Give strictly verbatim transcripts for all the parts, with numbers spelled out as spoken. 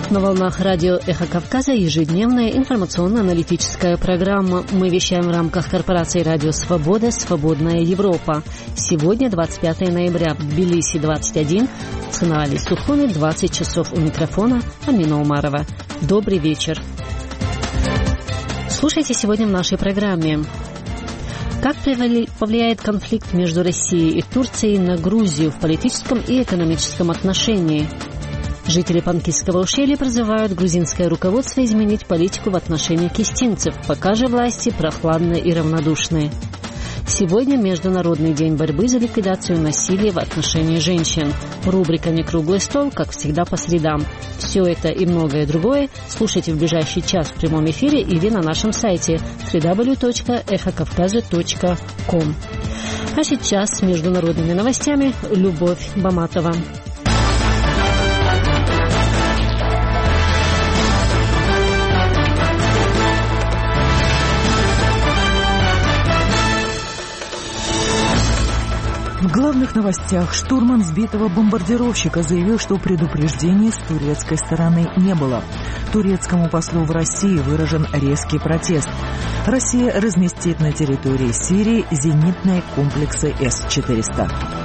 На волнах радио «Эхо Кавказа» ежедневная информационно-аналитическая программа. Мы вещаем в рамках корпорации «Радио Свобода. Свободная Европа». Сегодня двадцать пятое ноября, в Тбилиси двадцать один, в Цхинвале, Сухуми двадцать часов. У микрофона Амина Умарова. Добрый вечер. Слушайте сегодня в нашей программе. Как повлияет конфликт между Россией и Турцией на Грузию в политическом и экономическом отношении? Жители Панкисского ущелья призывают грузинское руководство изменить политику в отношении кистинцев, пока же власти прохладные и равнодушные. Сегодня Международный день борьбы за ликвидацию насилия в отношении женщин. Рубрика «Не круглый стол», как всегда, по средам. Все это и многое другое слушайте в ближайший час в прямом эфире или на нашем сайте дабл ю дабл ю дабл ю точка эхо кавказа точка ком. А сейчас с международными новостями Любовь Баматова. В главных новостях штурман сбитого бомбардировщика заявил, что предупреждений с турецкой стороны не было. Турецкому послу в России выражен резкий протест. Россия разместит на территории Сирии зенитные комплексы эс четыреста.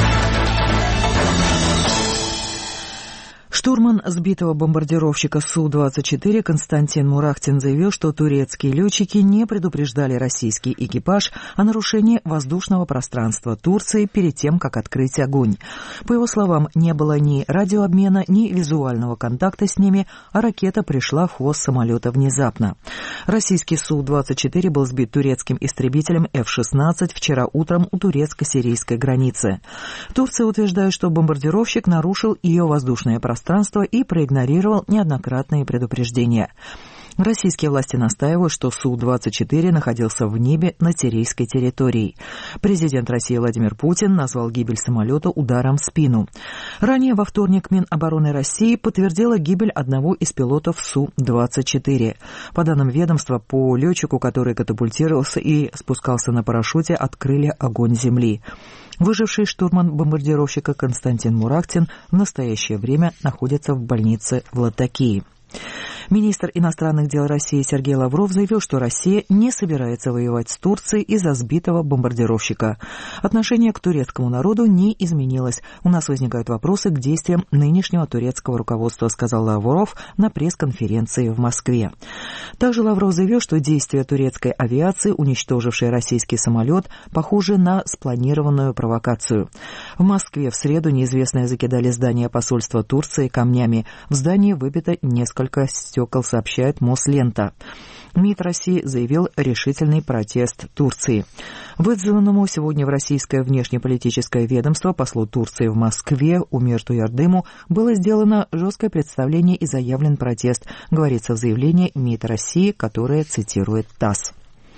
Штурман сбитого бомбардировщика Су двадцать четыре Константин Мурахтин заявил, что турецкие летчики не предупреждали российский экипаж о нарушении воздушного пространства Турции перед тем, как открыть огонь. По его словам, не было ни радиообмена, ни визуального контакта с ними, а ракета пришла в хвост самолета внезапно. Российский Су двадцать четыре был сбит турецким истребителем эф шестнадцать вчера утром у турецко-сирийской границы. Турция утверждает, что бомбардировщик нарушил ее воздушное пространство и проигнорировал неоднократные предупреждения. Российские власти настаивают, что Су двадцать четыре находился в небе над сирийской территорией. Президент России Владимир Путин назвал гибель самолета ударом в спину. Ранее во вторник Минобороны России подтвердила гибель одного из пилотов Су двадцать четыре. По данным ведомства, по летчику, который катапультировался и спускался на парашюте, открыли огонь с земли. Выживший штурман бомбардировщика Константин Мурахтин в настоящее время находится в больнице в Латакии. Министр иностранных дел России Сергей Лавров заявил, что Россия не собирается воевать с Турцией из-за сбитого бомбардировщика. Отношение к турецкому народу не изменилось. У нас возникают вопросы к действиям нынешнего турецкого руководства, сказал Лавров на пресс-конференции в Москве. Также Лавров заявил, что действия турецкой авиации, уничтожившей российский самолет, похожи на спланированную провокацию. В Москве в среду неизвестные закидали здание посольства Турции камнями. В здании выбито несколько стекол, сообщает Мослента. МИД России заявил решительный протест Турции. Вызванному сегодня в российское внешнеполитическое ведомство послу Турции в Москве Умерту Ярдыму было сделано жесткое представление и заявлен протест, говорится в заявлении МИД России, которое цитирует ТАСС.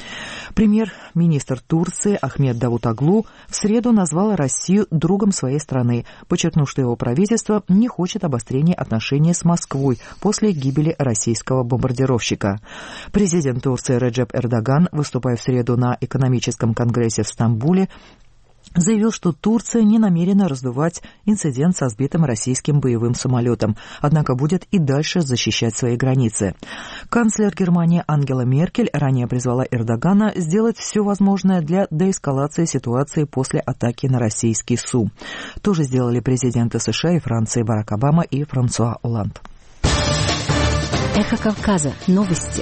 Премьер-министр Турции Ахмед Давутоглу в среду назвал Россию другом своей страны, подчеркнув, что его правительство не хочет обострения отношений с Москвой после гибели российского бомбардировщика. Президент Турции Реджеп Эрдоган, выступая в среду на экономическом конгрессе в Стамбуле, заявил, что Турция не намерена раздувать инцидент со сбитым российским боевым самолетом, однако будет и дальше защищать свои границы. Канцлер Германии Ангела Меркель ранее призвала Эрдогана сделать все возможное для деэскалации ситуации после атаки на российский Су. То же сделали президенты США и Франции Барак Обама и Франсуа Олланд. Эхо Кавказа. Новости.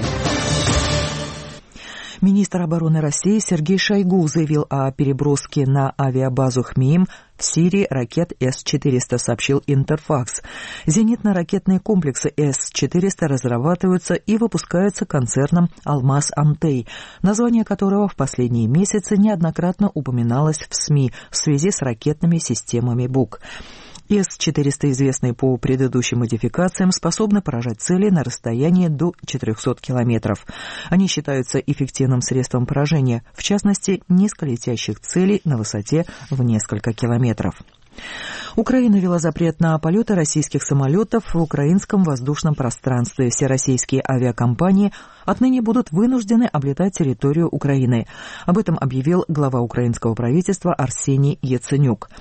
Министр обороны России Сергей Шойгу заявил о переброске на авиабазу Хмейм в Сирии ракет эс четыреста, сообщил Интерфакс. Зенитно-ракетные комплексы эс четыреста разрабатываются и выпускаются концерном «Алмаз Антей», название которого в последние месяцы неоднократно упоминалось в СМИ в связи с ракетными системами БУК. эс четыреста, известные по предыдущим модификациям, способны поражать цели на расстоянии до четырехсот километров. Они считаются эффективным средством поражения, в частности, низколетящих целей на высоте в несколько километров. Украина ввела запрет на полеты российских самолетов в украинском воздушном пространстве. Все российские авиакомпании отныне будут вынуждены облетать территорию Украины. Об этом объявил глава украинского правительства Арсений Яценюк.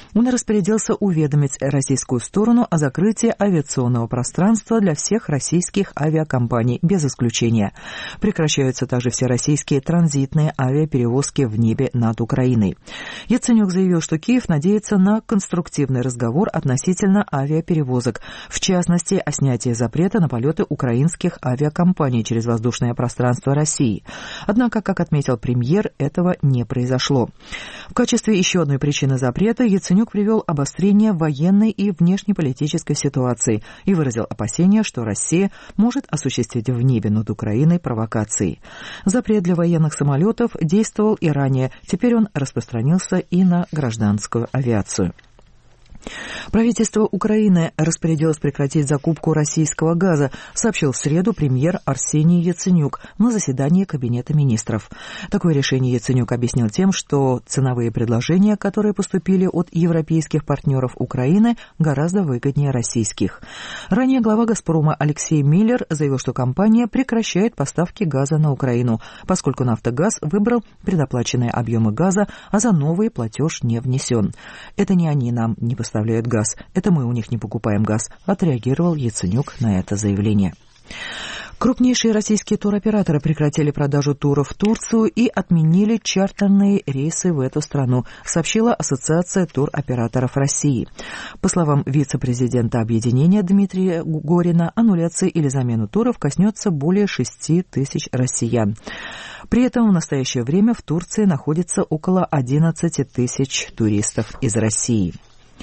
Он распорядился уведомить российскую сторону о закрытии авиационного пространства для всех российских авиакомпаний, без исключения. Прекращаются также все российские транзитные авиаперевозки в небе над Украиной. Яценюк заявил, что Киев надеется на конструктивный разговор относительно авиаперевозок, в частности, о снятии запрета на полеты украинских авиакомпаний через воздушное пространство России. Однако, как отметил премьер, этого не произошло. В качестве еще одной причины запрета Яценюк привел обострение военной и внешнеполитической ситуации и выразил опасения, что Россия может осуществить в небе над Украиной провокации. Запрет для военных самолетов действовал и ранее, теперь он распространился и на гражданскую авиацию. Правительство Украины распорядилось прекратить закупку российского газа, сообщил в среду премьер Арсений Яценюк на заседании Кабинета министров. Такое решение Яценюк объяснил тем, что ценовые предложения, которые поступили от европейских партнеров Украины, гораздо выгоднее российских. Ранее глава «Газпрома» Алексей Миллер заявил, что компания прекращает поставки газа на Украину, поскольку «Нафтогаз» выбрал предоплаченные объемы газа, а за новый платеж не внесен. Это не они нам не поставляют. Поставляют газ. Это мы у них не покупаем газ, отреагировал Яценюк на это заявление. Крупнейшие российские туроператоры прекратили продажу туров в Турцию и отменили чартерные рейсы в эту страну, сообщила Ассоциация туроператоров России. По словам вице-президента объединения Дмитрия Горина, аннуляции или замену туров коснется более шести тысяч россиян. При этом в настоящее время в Турции находится около одиннадцати тысяч туристов из России.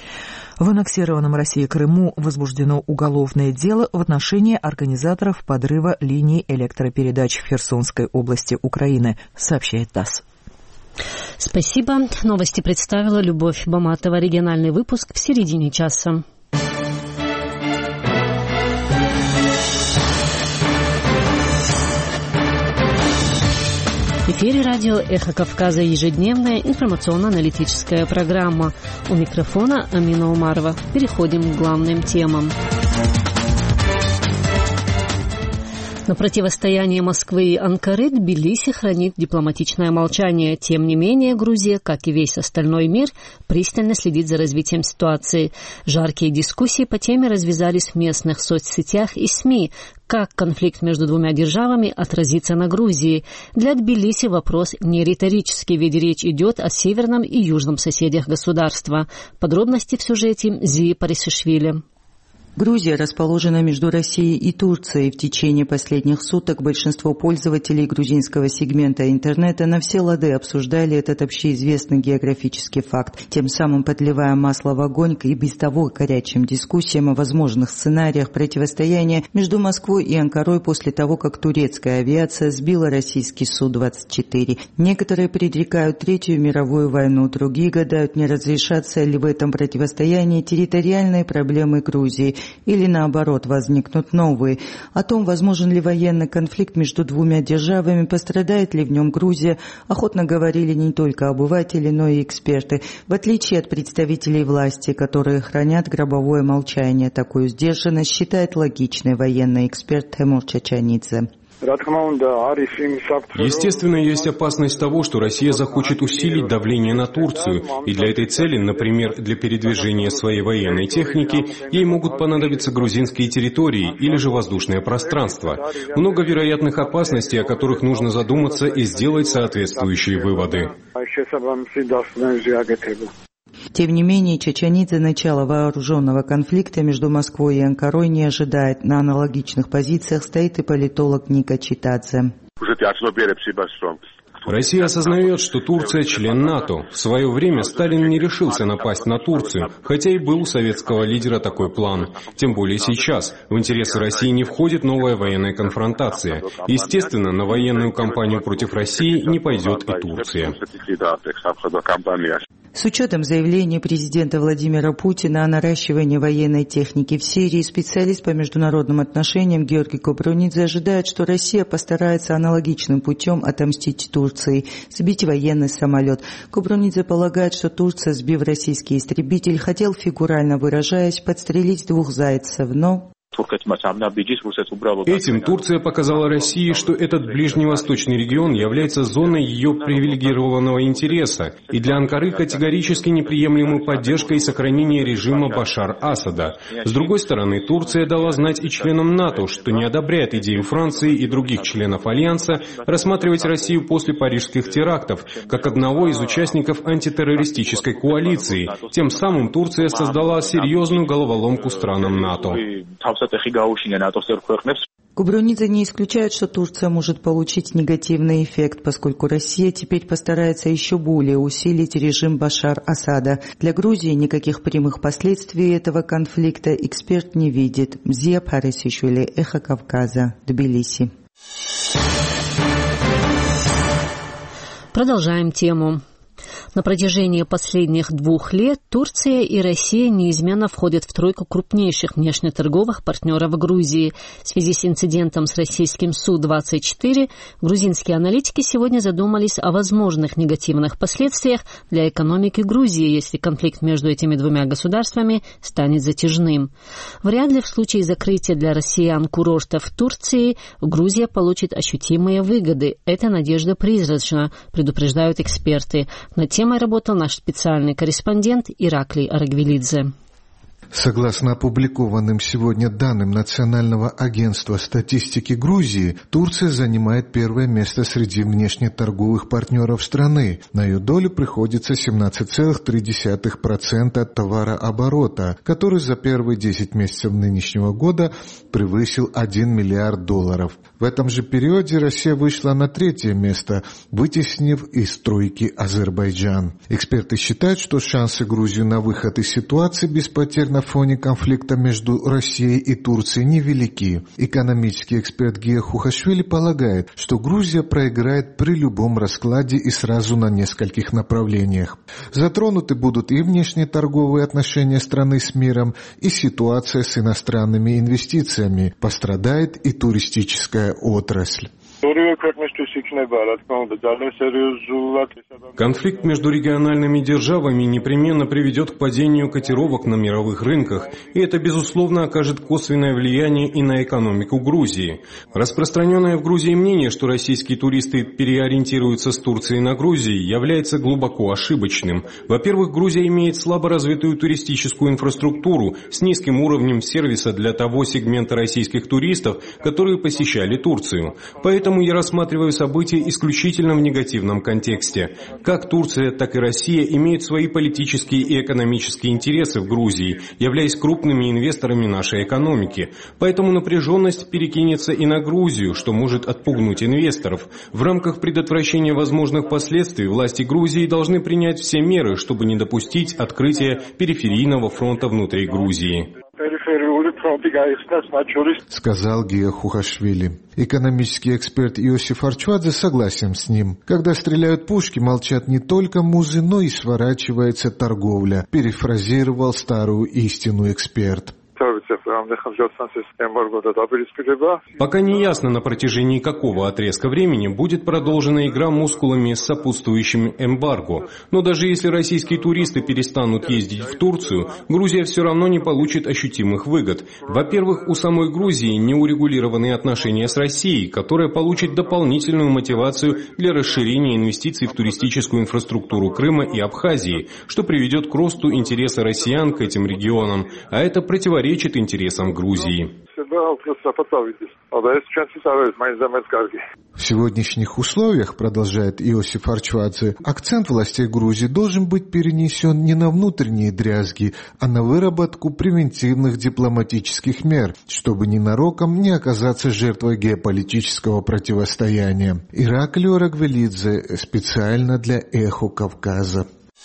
В аннексированном Россией Крыму возбуждено уголовное дело в отношении организаторов подрыва линий электропередач в Херсонской области Украины, сообщает ТАСС. Спасибо. Новости представила Любовь Баматова. Региональный выпуск в середине часа. В эфире радио «Эхо Кавказа» ежедневная информационно-аналитическая программа. У микрофона Амина Умарова. Переходим к главным темам. На противостоянии Москвы и Анкары Тбилиси хранит дипломатичное молчание. Тем не менее, Грузия, как и весь остальной мир, пристально следит за развитием ситуации. Жаркие дискуссии по теме развязались в местных соцсетях и СМИ. Как конфликт между двумя державами отразится на Грузии? Для Тбилиси вопрос не риторический, ведь речь идет о северном и южном соседях государства. Подробности в сюжете Зии Парисишвили. Грузия расположена между Россией и Турцией. В течение последних суток большинство пользователей грузинского сегмента интернета на все лады обсуждали этот общеизвестный географический факт, тем самым подливая масло в огонь и без того горячим дискуссиям о возможных сценариях противостояния между Москвой и Анкарой после того, как турецкая авиация сбила российский Су двадцать четыре. Некоторые предрекают Третью мировую войну, другие гадают, не разрешатся ли в этом противостоянии территориальные проблемы Грузии, или наоборот возникнут новые. О том, возможен ли военный конфликт между двумя державами, пострадает ли в нем Грузия, охотно говорили не только обыватели, но и эксперты. В отличие от представителей власти, которые хранят гробовое молчание, такую сдержанность считает логичный военный эксперт Тимур Чачанидзе. Естественно, есть опасность того, что Россия захочет усилить давление на Турцию, и для этой цели, например, для передвижения своей военной техники, ей могут понадобиться грузинские территории или же воздушное пространство. Много вероятных опасностей, о которых нужно задуматься и сделать соответствующие выводы. Тем не менее, Чачанидзе начало вооруженного конфликта между Москвой и Анкарой не ожидает. На аналогичных позициях стоит и политолог Ника Читадзе. Россия осознает, что Турция член НАТО. В свое время Сталин не решился напасть на Турцию, хотя и был у советского лидера такой план. Тем более сейчас. В интересы России не входит новая военная конфронтация. Естественно, на военную кампанию против России не пойдет и Турция. С учетом заявления президента Владимира Путина о наращивании военной техники в Сирии, специалист по международным отношениям Георгий Кобрунидзе ожидает, что Россия постарается аналогичным путем отомстить Турции, сбить военный самолет. Кобрунидзе полагает, что Турция, сбив российский истребитель, хотел, фигурально выражаясь, подстрелить двух зайцев, но... Этим Турция показала России, что этот ближневосточный регион является зоной ее привилегированного интереса, и для Анкары категорически неприемлемы поддержка и сохранение режима Башар-Асада. С другой стороны, Турция дала знать и членам НАТО, что не одобряет идею Франции и других членов Альянса рассматривать Россию после парижских терактов, как одного из участников антитеррористической коалиции. Тем самым Турция создала серьезную головоломку странам НАТО. Кубрунидзе не исключает, что Турция может получить негативный эффект, поскольку Россия теперь постарается еще более усилить режим Башар-Асада. Для Грузии никаких прямых последствий этого конфликта эксперт не видит. Зия Парисишвили, Эхо Кавказа, Тбилиси. Продолжаем тему. На протяжении последних двух лет Турция и Россия неизменно входят в тройку крупнейших внешнеторговых партнеров Грузии. В связи с инцидентом с российским Су двадцать четыре грузинские аналитики сегодня задумались о возможных негативных последствиях для экономики Грузии, если конфликт между этими двумя государствами станет затяжным. Вряд ли в случае закрытия для россиян курортов в Турции Грузия получит ощутимые выгоды. Эта надежда призрачна, предупреждают эксперты. Над темой работал наш специальный корреспондент Ираклий Арагвелидзе. Согласно опубликованным сегодня данным Национального агентства статистики Грузии, Турция занимает первое место среди внешнеторговых партнеров страны. На ее долю приходится семнадцать целых три десятых процента товарооборота, который за первые десять месяцев нынешнего года превысил один миллиард долларов. В этом же периоде Россия вышла на третье место, вытеснив из тройки Азербайджан. Эксперты считают, что шансы Грузии на выход из ситуации без потерь на фоне конфликта между Россией и Турцией невелики. Экономический эксперт Гия Хухашвили полагает, что Грузия проиграет при любом раскладе и сразу на нескольких направлениях. Затронуты будут и внешнеторговые отношения страны с миром, и ситуация с иностранными инвестициями. Пострадает и туристическая отрасль. Конфликт между региональными державами непременно приведет к падению котировок на мировых рынках, и это, безусловно, окажет косвенное влияние и на экономику Грузии. Распространенное в Грузии мнение, что российские туристы переориентируются с Турции на Грузию, является глубоко ошибочным. Во-первых, Грузия имеет слабо развитую туристическую инфраструктуру с низким уровнем сервиса для того сегмента российских туристов, которые посещали Турцию. Поэтому Поэтому я рассматриваю события исключительно в негативном контексте. Как Турция, так и Россия имеют свои политические и экономические интересы в Грузии, являясь крупными инвесторами нашей экономики. Поэтому напряженность перекинется и на Грузию, что может отпугнуть инвесторов. В рамках предотвращения возможных последствий власти Грузии должны принять все меры, чтобы не допустить открытия периферийного фронта внутри Грузии. Сказал Гия Хухашвили. Экономический эксперт Иосиф Арчвадзе согласен с ним. Когда стреляют пушки, молчат не только музы, но и сворачивается торговля, перефразировал старую истину эксперт. Пока не ясно, на протяжении какого отрезка времени будет продолжена игра мускулами с сопутствующим эмбарго. Но даже если российские туристы перестанут ездить в Турцию, Грузия все равно не получит ощутимых выгод. Во-первых, у самой Грузии неурегулированные отношения с Россией, которая получит дополнительную мотивацию для расширения инвестиций в туристическую инфраструктуру Крыма и Абхазии, что приведет к росту интереса россиян к этим регионам, а это противоречит интересам Грузии. В сегодняшних условиях, продолжает Иосиф Арчвадзе, акцент властей Грузии должен быть перенесен не на внутренние дрязги, а на выработку превентивных дипломатических мер, чтобы ненароком не оказаться жертвой геополитического противостояния. Ираклий Арагвелидзе специально для «Эхо Кавказа».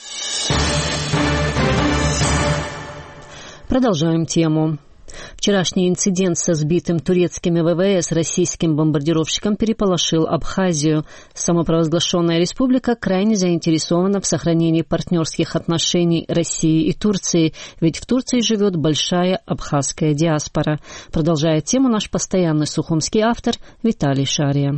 Продолжаем тему. Вчерашний инцидент со сбитым турецкими ВВС российским бомбардировщиком переполошил Абхазию. Самопровозглашенная республика крайне заинтересована в сохранении партнерских отношений России и Турции, ведь в Турции живет большая абхазская диаспора. Продолжает тему наш постоянный сухумский автор Виталий Шария.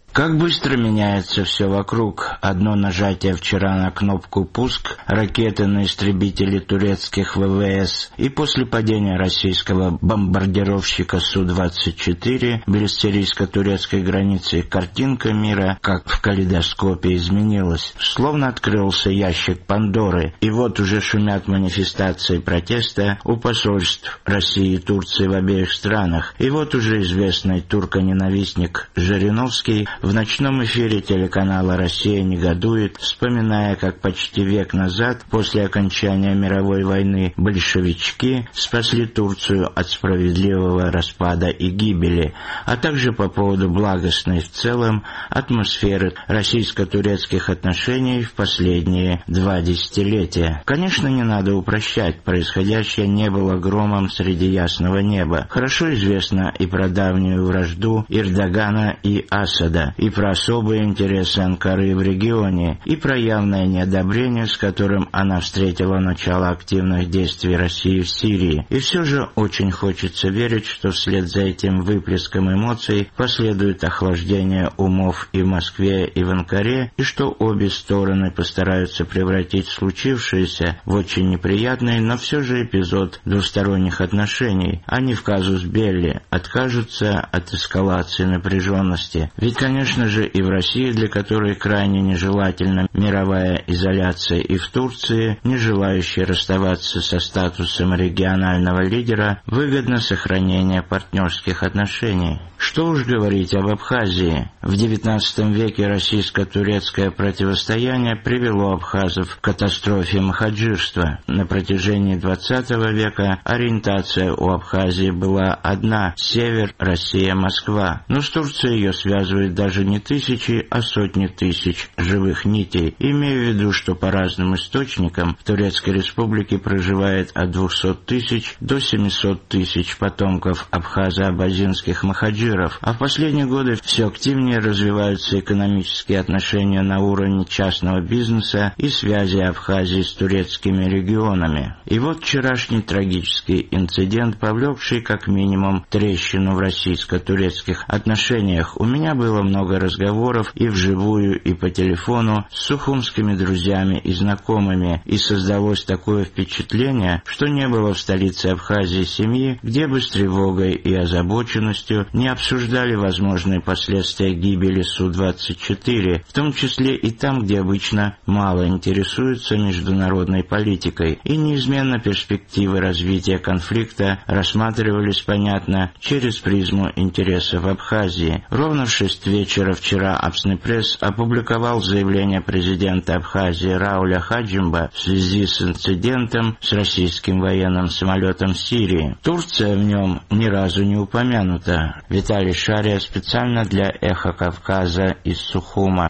Как быстро меняется все вокруг. Одно нажатие вчера на кнопку «Пуск» ракеты на истребители турецких ВВС, и после падения российского бомбардировщика Су двадцать четыре близ сирийско-турецкой границы картинка мира, как в калейдоскопе, изменилась. Словно открылся ящик Пандоры, и вот уже шумят манифестации протеста у посольств России и Турции в обеих странах. И вот уже известный турконенавистник Жириновский в ночном эфире телеканала «Россия» негодует, вспоминая, как почти век назад, после окончания мировой войны, большевички спасли Турцию от справедливого распада и гибели, а также по поводу благостной в целом атмосферы российско-турецких отношений в последние два десятилетия. Конечно, не надо упрощать, происходящее не было громом среди ясного неба. Хорошо известно и про давнюю вражду Эрдогана и Асада, и про особые интересы Анкары в регионе, и про явное неодобрение, с которым она встретила начало активных действий России в Сирии. И все же очень хочется верить, что вслед за этим выплеском эмоций последует охлаждение умов и в Москве, и в Анкаре, и что обе стороны постараются превратить случившееся в очень неприятный, но все же эпизод двусторонних отношений, а не в казус белли, откажутся от эскалации напряженности. Ведь, конечно же, и в России, для которой крайне нежелательна мировая изоляция, и в Турции, не желающей расставаться со статусом регионального лидера, выгодно сохранение партнерских отношений. Что уж говорить об Абхазии. В девятнадцатом веке российско-турецкое противостояние привело абхазов к катастрофе махаджирства. На протяжении двадцатого века ориентация у Абхазии была одна – север, Россия, Москва. Но с Турцией ее связывают даже не тысячи, а сотни тысяч живых нитей. Имея в виду, что по разным источникам в Турецкой республике проживает от двухсот тысяч до семисот тысяч потомков абхазо-абазинских махаджиров. А в последние годы все активнее развиваются экономические отношения на уровне частного бизнеса и связи Абхазии с турецкими регионами. И вот вчерашний трагический инцидент, повлекший как минимум трещину в российско-турецких отношениях. У меня было много разговоров и вживую, и по телефону с сухумскими друзьями и знакомыми, и создалось такое впечатление, что не было в столице Абхазии семьи, где бы с тревогой и озабоченностью не обсуждали возможные последствия гибели Су двадцать четыре, в том числе и там, где обычно мало интересуются международной политикой, и неизменно перспективы развития конфликта рассматривались, понятно, через призму интересов Абхазии. Ровно в шесть вечера вчера Абснепресс опубликовал заявление президента Абхазии Рауля Хаджимба в связи с инцидентом с российским военным самолетом в Сирии. Турция в нем ни разу не упомянута. Виталий Шария специально для «Эхо Кавказа» из Сухума.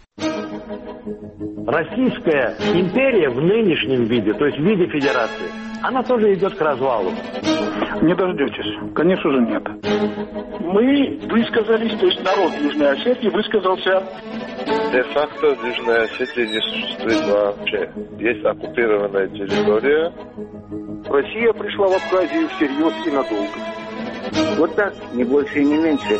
Российская империя в нынешнем виде, то есть в виде федерации, она тоже идет к развалу. Не дождетесь. Конечно же нет. Мы высказались, то есть народ Южной Осетии высказался. Де-факто в Южной Осетии не существует вообще. Есть оккупированная территория. Россия пришла в Абхазию всерьез и надолго. Вот так, не больше и не меньше.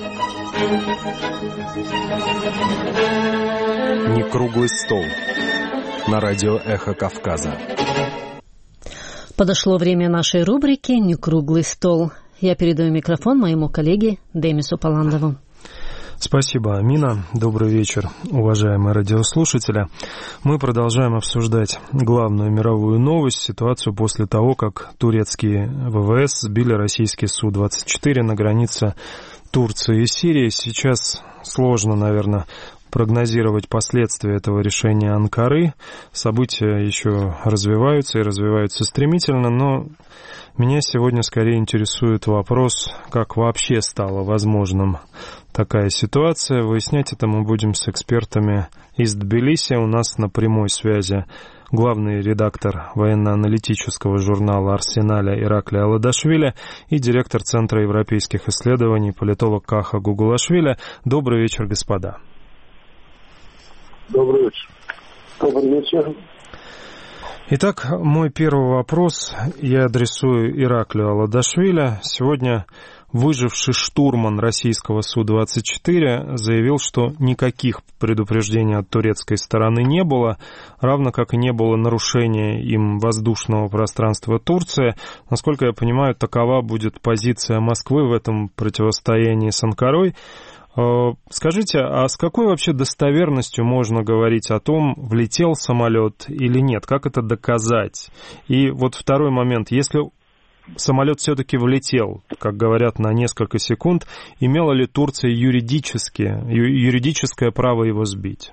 Не круглый стол. На радио «Эхо Кавказа». Подошло время нашей рубрики «Не круглый стол». Я передаю микрофон моему коллеге Демису Паландову. Спасибо, Амина. Добрый вечер, уважаемые радиослушатели. Мы продолжаем обсуждать главную мировую новость, ситуацию после того, как турецкие ВВС сбили российский Су двадцать четыре на границе Турции и Сирии. Сейчас сложно, наверное, прогнозировать последствия этого решения Анкары. События еще развиваются и развиваются стремительно, но меня сегодня скорее интересует вопрос, как вообще стало возможным такая ситуация. Выяснять это мы будем с экспертами из Тбилиси. У нас на прямой связи главный редактор военно-аналитического журнала «Арсеналя» Ираклий Аладашвили и директор Центра европейских исследований, политолог Каха Гугулашвили. Добрый вечер, господа. Добрый вечер. Добрый вечер. Итак, мой первый вопрос я адресую Ираклию Аладашвили. Сегодня выживший штурман российского Су двадцать четыре заявил, что никаких предупреждений от турецкой стороны не было, равно как и не было нарушения им воздушного пространства Турции. Насколько я понимаю, такова будет позиция Москвы в этом противостоянии с Анкарой. Скажите, а с какой вообще достоверностью можно говорить о том, влетел самолет или нет? Как это доказать? И вот второй момент. Если самолет все-таки влетел, как говорят, на несколько секунд, имела ли Турция юридически, юридическое право его сбить?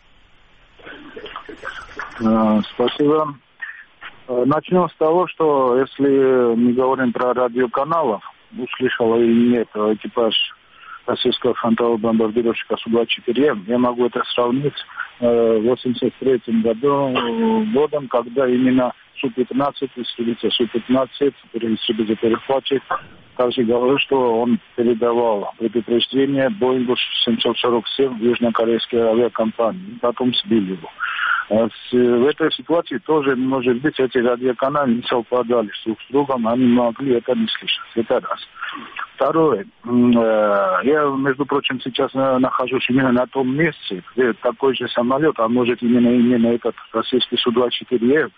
Спасибо. Начнем с того, что если мы говорим про радиоканалов, услышал или нет экипаж российского фронтового бомбардировщика Су двадцать четыре, я могу это сравнить с восемьдесят третьим годом, когда именно Су пятнадцать, истребитель Су пятнадцать, истребитель-перехватчик, также говорил, что он передавал предупреждение Боингу семьсот сорок семь южнокорейской авиакомпании, потом сбили его. В этой ситуации тоже, может быть, эти радиоканалы не совпадали друг с другом, они могли это не слышать. Это раз. Второе. Я, между прочим, сейчас нахожусь именно на том месте, где такой же самолет, а может именно, именно этот российский Су двадцать четыре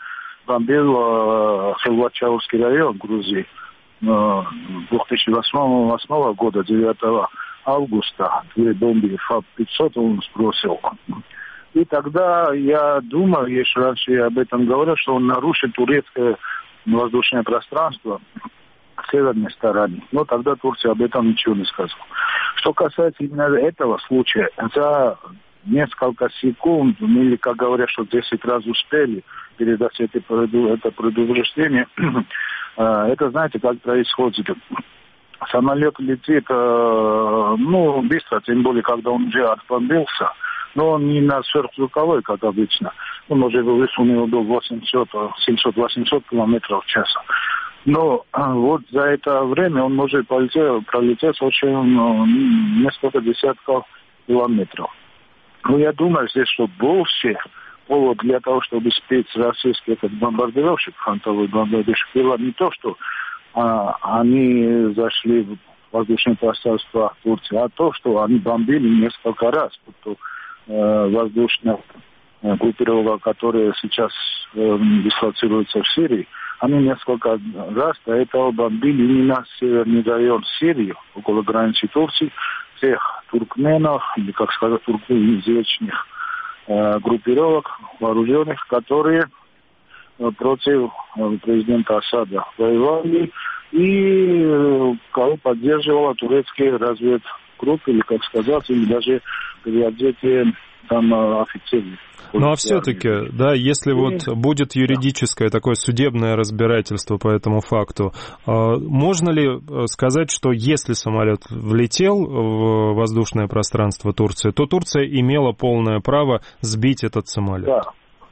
бомбил Хилвачаурский район Грузии две тысячи восьмого года, девятого августа, две бомбы Фаб пятьсот он сбросил. И тогда я думал, еще раньше я об этом говорил, что он нарушит турецкое воздушное пространство в северной стороне. Но тогда Турция об этом ничего не сказала. Что касается именно этого случая, за несколько секунд, или, как говорят, что десять раз успели передать это, это предупреждение, это, знаете, как происходит. Самолет летит, ну, быстро, тем более, когда он уже отбомбился, но он не на сверхзвуковой, как обычно. Он уже высунул до восемьсот, семьсот, восемьсот километров в час. Но вот за это время он может пролететь, пролететь очень, ну, несколько десятков километров. Но я думаю здесь, что больше повод для того, чтобы спеть российский этот бомбардировщик, фронтовой бомбардировщик, было не то, что а, они зашли в воздушное пространство Турции, а то, что они бомбили несколько раз. Потому воздушная группировка, которая сейчас э, дислоцируется в Сирии, они несколько раз до этого бомбили именно северный район Сирии, около границы Турции, тех туркменов, или, как сказать, туркменизированных э, группировок вооруженных, которые э, против э, президента Асада воевали, и э, кого поддерживала турецкие разведгруппы, или, как сказать, или даже переодетые там офицеры. Ну а все-таки, да, если вот будет юридическое такое судебное разбирательство по этому факту, можно ли сказать, что если самолет влетел в воздушное пространство Турции, то Турция имела полное право сбить этот самолет? Да,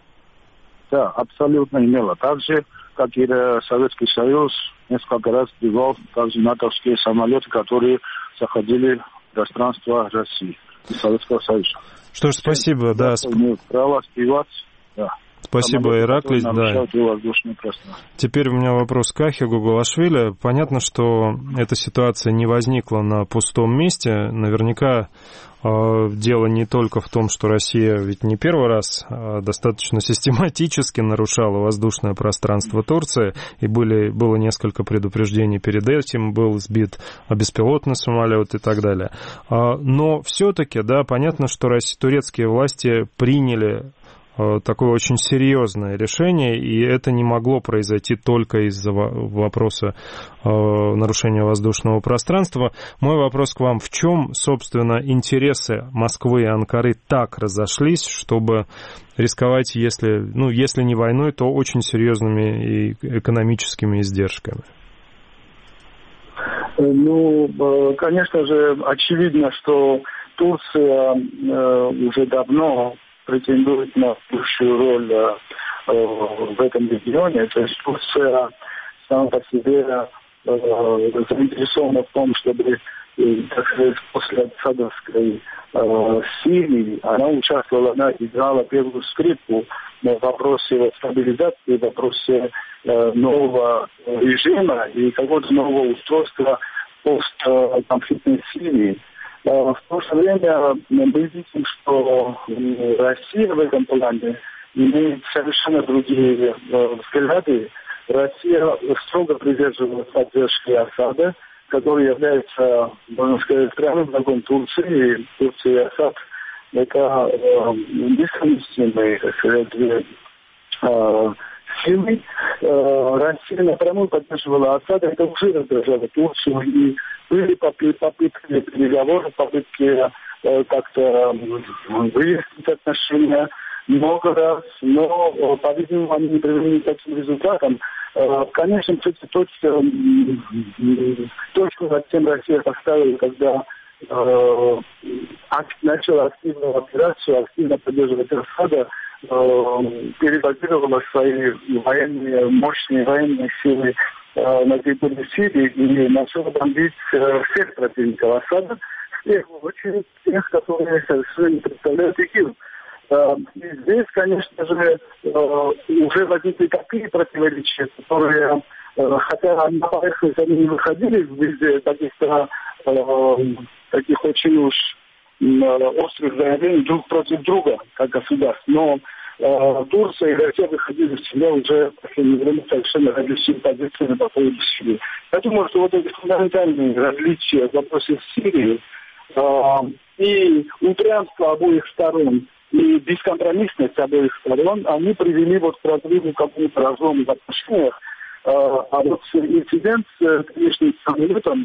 да, абсолютно имела. Так же, как и Советский Союз несколько раз сбивал также натовские самолеты, которые заходили в пространство России и Советского Союза. Что ж, спасибо, да. Имеют право сбивать, да. Спасибо, Ираклий. Да. Теперь у меня вопрос к Ахе Гугулашвили. Понятно, что эта ситуация не возникла на пустом месте. Наверняка э, дело не только в том, что Россия ведь не первый раз а достаточно систематически нарушала воздушное пространство Турции, и были, было несколько предупреждений перед этим, был сбит беспилотный самолет и так далее. А, но все-таки, да, понятно, что Россия, турецкие власти приняли такое очень серьезное решение, и это не могло произойти только из-за вопроса э, нарушения воздушного пространства. Мой вопрос к вам: в чем, собственно, интересы Москвы и Анкары так разошлись, чтобы рисковать, если, ну, если не войной, то очень серьезными и экономическими издержками? Ну, конечно же, очевидно, что Турция э, уже давно претендует на большую роль э, в этом регионе. То есть Турция сама по себе э, заинтересована в том, чтобы, э, так сказать, после Асадовской э, Сирии она участвовала, она играла первую скрипку в вопросе стабилизации, в вопросе э, нового режима и какого-то нового устройства постконфликтной Сирии. В то же время мы видим, что Россия в этом плане имеет совершенно другие взгляды. Россия строго придерживалась поддержки Асада, который является, можно сказать, прямым врагом Турции. Турция и Асад – это несовместимые, так сказать, две силы. Россия напрямую поддерживала Асада, это уже раздражало Турцию, и были попытки переговоров, попытки как-то выяснить отношения много раз, но, по-видимому, они не привели к таким результатам. Конечно, кстати, точку, точку над тем Россия поставила, когда э, начала активную операцию, активно поддерживать Асада, э, перебазировала свои военные, мощные военные силы э, на территории Сирии и начала бомбить э, всех противников Асада, в первую очередь тех, которые совершенно не представляют ИГИЛ. И здесь, конечно же, уже возникли такие противоречия, которые, хотя на поверхность они не выходили в виде каких-то таких очень уж острых заявлений друг против друга, как государств, но Турция и Россия выходили в себя уже в последнее время совершенно различными позициями по поводу Сирии. Я думаю, что вот эти фундаментальные различия в вопросе Сирии и упрямство обоих сторон, и бескомпромиссность обоих сторон, они привели вот к разрыву какому-то разлому в отношениях. А вот инцидент с конечным самолетом,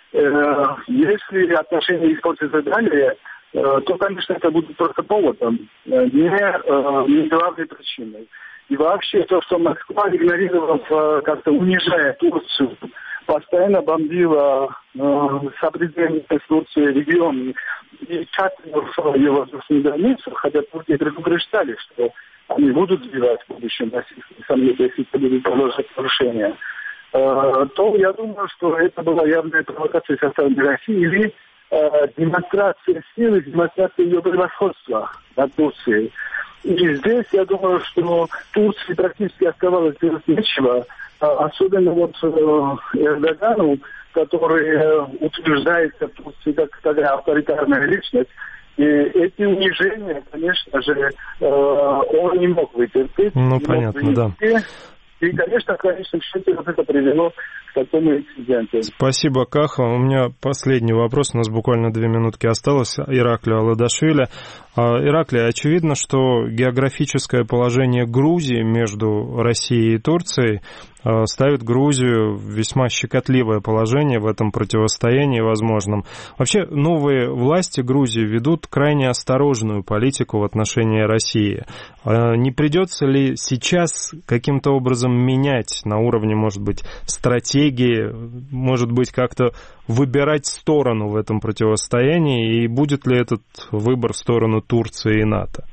если отношения испортятся далее, то, конечно, это будет просто поводом, не, не главной причиной. И вообще то, что Москва, игнорировав, как-то унижая Турцию, постоянно бомбила э, сопредельные с Турцией регионы и тщательно нарушала ее воздушную границу, хотя турки предупреждали, что они будут сбивать в будущем российские самолеты, если это будет продолжать нарушение, э, то я думаю, что это была явная провокация со стороны России или э, демонстрация силы, демонстрация ее превосходства над Турцией. И здесь, я думаю, что Турции практически оставалось делать нечего, особенно вот Эрдогану, который утверждается в Турции как такая авторитарная личность. И эти унижения, конечно же, он не мог вытерпеть. Ну, понятно, да. И, конечно, в конечном счете вот это привело к такому инциденту. Спасибо, Каха. У меня последний вопрос. У нас буквально две минутки осталось. Ираклию Аладашвили. Ираклий, очевидно, что географическое положение Грузии между Россией и Турцией ставит Грузию в весьма щекотливое положение в этом противостоянии возможном. Вообще, новые власти Грузии ведут крайне осторожную политику в отношении России. Не придется ли сейчас каким-то образом менять на уровне, может быть, стратегии, может быть, как-то выбирать сторону в этом противостоянии, и будет ли этот выбор в сторону Турции и НАТО?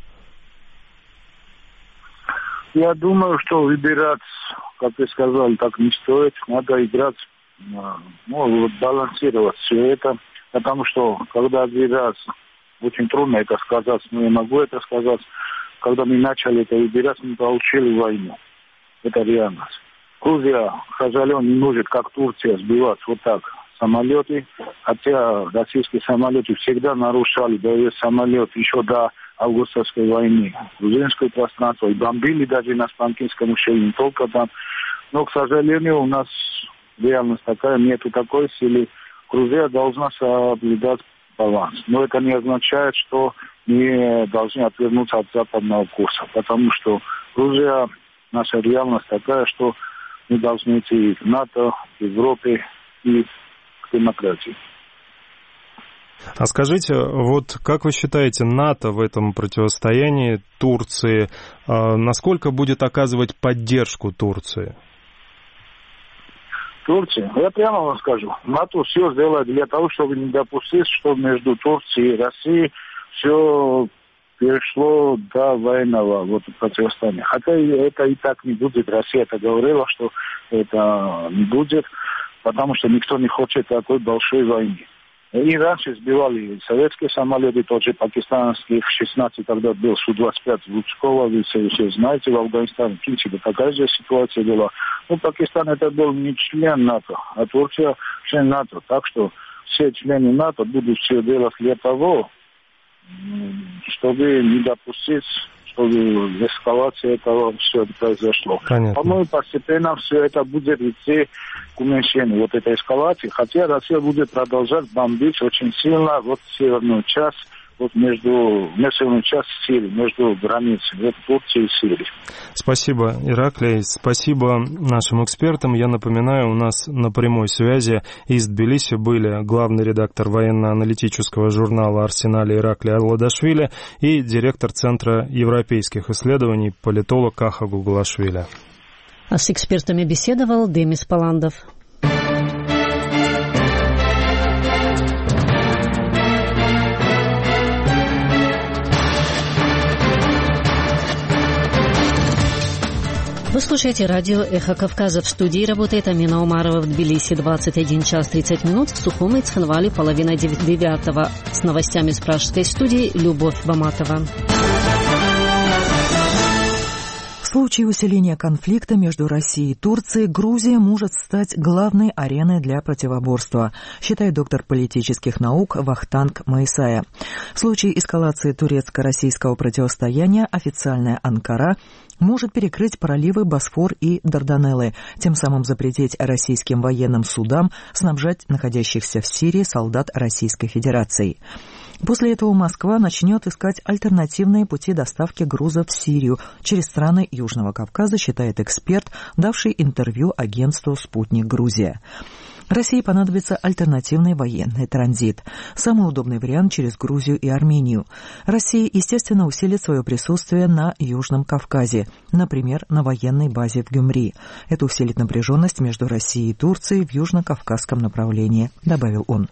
Я думаю, что выбирать, как вы сказали, так не стоит. Надо играть, ну, балансировать все это. Потому что, когда выбирать, очень трудно это сказать, но я могу это сказать. Когда мы начали это выбирать, мы получили войну. Это реальность. Грузия, к сожалению, не может, как Турция, сбивать вот так самолеты. Хотя российские самолеты всегда нарушали боевые самолеты еще до августовской войны. Грузинское пространство и бомбили даже на Спанкинском ущелье, не только там. Но, к сожалению, у нас реальность такая, нету такой силы. Грузия должна соблюдать баланс. Но это не означает, что мы должны отвернуться от западного курса. Потому что Грузия, наша реальность такая, что мы должны идти в НАТО, в Европе и к демократии. А скажите, вот как вы считаете, НАТО в этом противостоянии Турции, насколько будет оказывать поддержку Турции? Турция? Я прямо вам скажу. НАТО все сделает для того, чтобы не допустить, что между Турцией и Россией все перешло до военного вот, противостояния. Хотя это и так не будет. Россия это говорила, что это не будет, потому что никто не хочет такой большой войны. И раньше сбивали советские самолеты, тот же пакистанский эф шестнадцать, тогда был Су двадцать пять Лучкова, вы все, все знаете, в Афганистане, в принципе, такая же ситуация была. Ну, Пакистан это был не член НАТО, а Турция член НАТО. Так что все члены НАТО будут все делать для того, чтобы не допустить, чтобы эскалация этого все произошло. Понятно. По-моему, постепенно все это будет идти к уменьшению вот этой эскалации. Хотя Россия будет продолжать бомбить очень сильно вот северную часть, вот между, между часть Сирии, между границами, вот Турции и Сирии. Спасибо, Ираклий. Спасибо нашим экспертам. Я напоминаю, у нас на прямой связи из Тбилиси были главный редактор военно-аналитического журнала «Арсенал» Ираклий Алладашвили и директор Центра европейских исследований, политолог Каха Гуглашвили. А с экспертами беседовал Демис Паландов. Вы слушаете радио «Эхо Кавказа». В студии работает Амина Умарова. В Тбилиси двадцать один час тридцать минут. В Сухуми и Цхинвале половина девятого. С новостями с пражской студии Любовь Баматова. В случае усиления конфликта между Россией и Турцией Грузия может стать главной ареной для противоборства, считает доктор политических наук Вахтанг Майсая. В случае эскалации турецко-российского противостояния официальная Анкара может перекрыть проливы Босфор и Дарданеллы, тем самым запретить российским военным судам снабжать находящихся в Сирии солдат Российской Федерации. После этого Москва начнет искать альтернативные пути доставки грузов в Сирию через страны Южного Кавказа, считает эксперт, давший интервью агентству «Спутник Грузия». России понадобится альтернативный военный транзит. Самый удобный вариант через Грузию и Армению. Россия, естественно, усилит свое присутствие на Южном Кавказе, например, на военной базе в Гюмри. Это усилит напряженность между Россией и Турцией в южно-кавказском направлении, добавил он.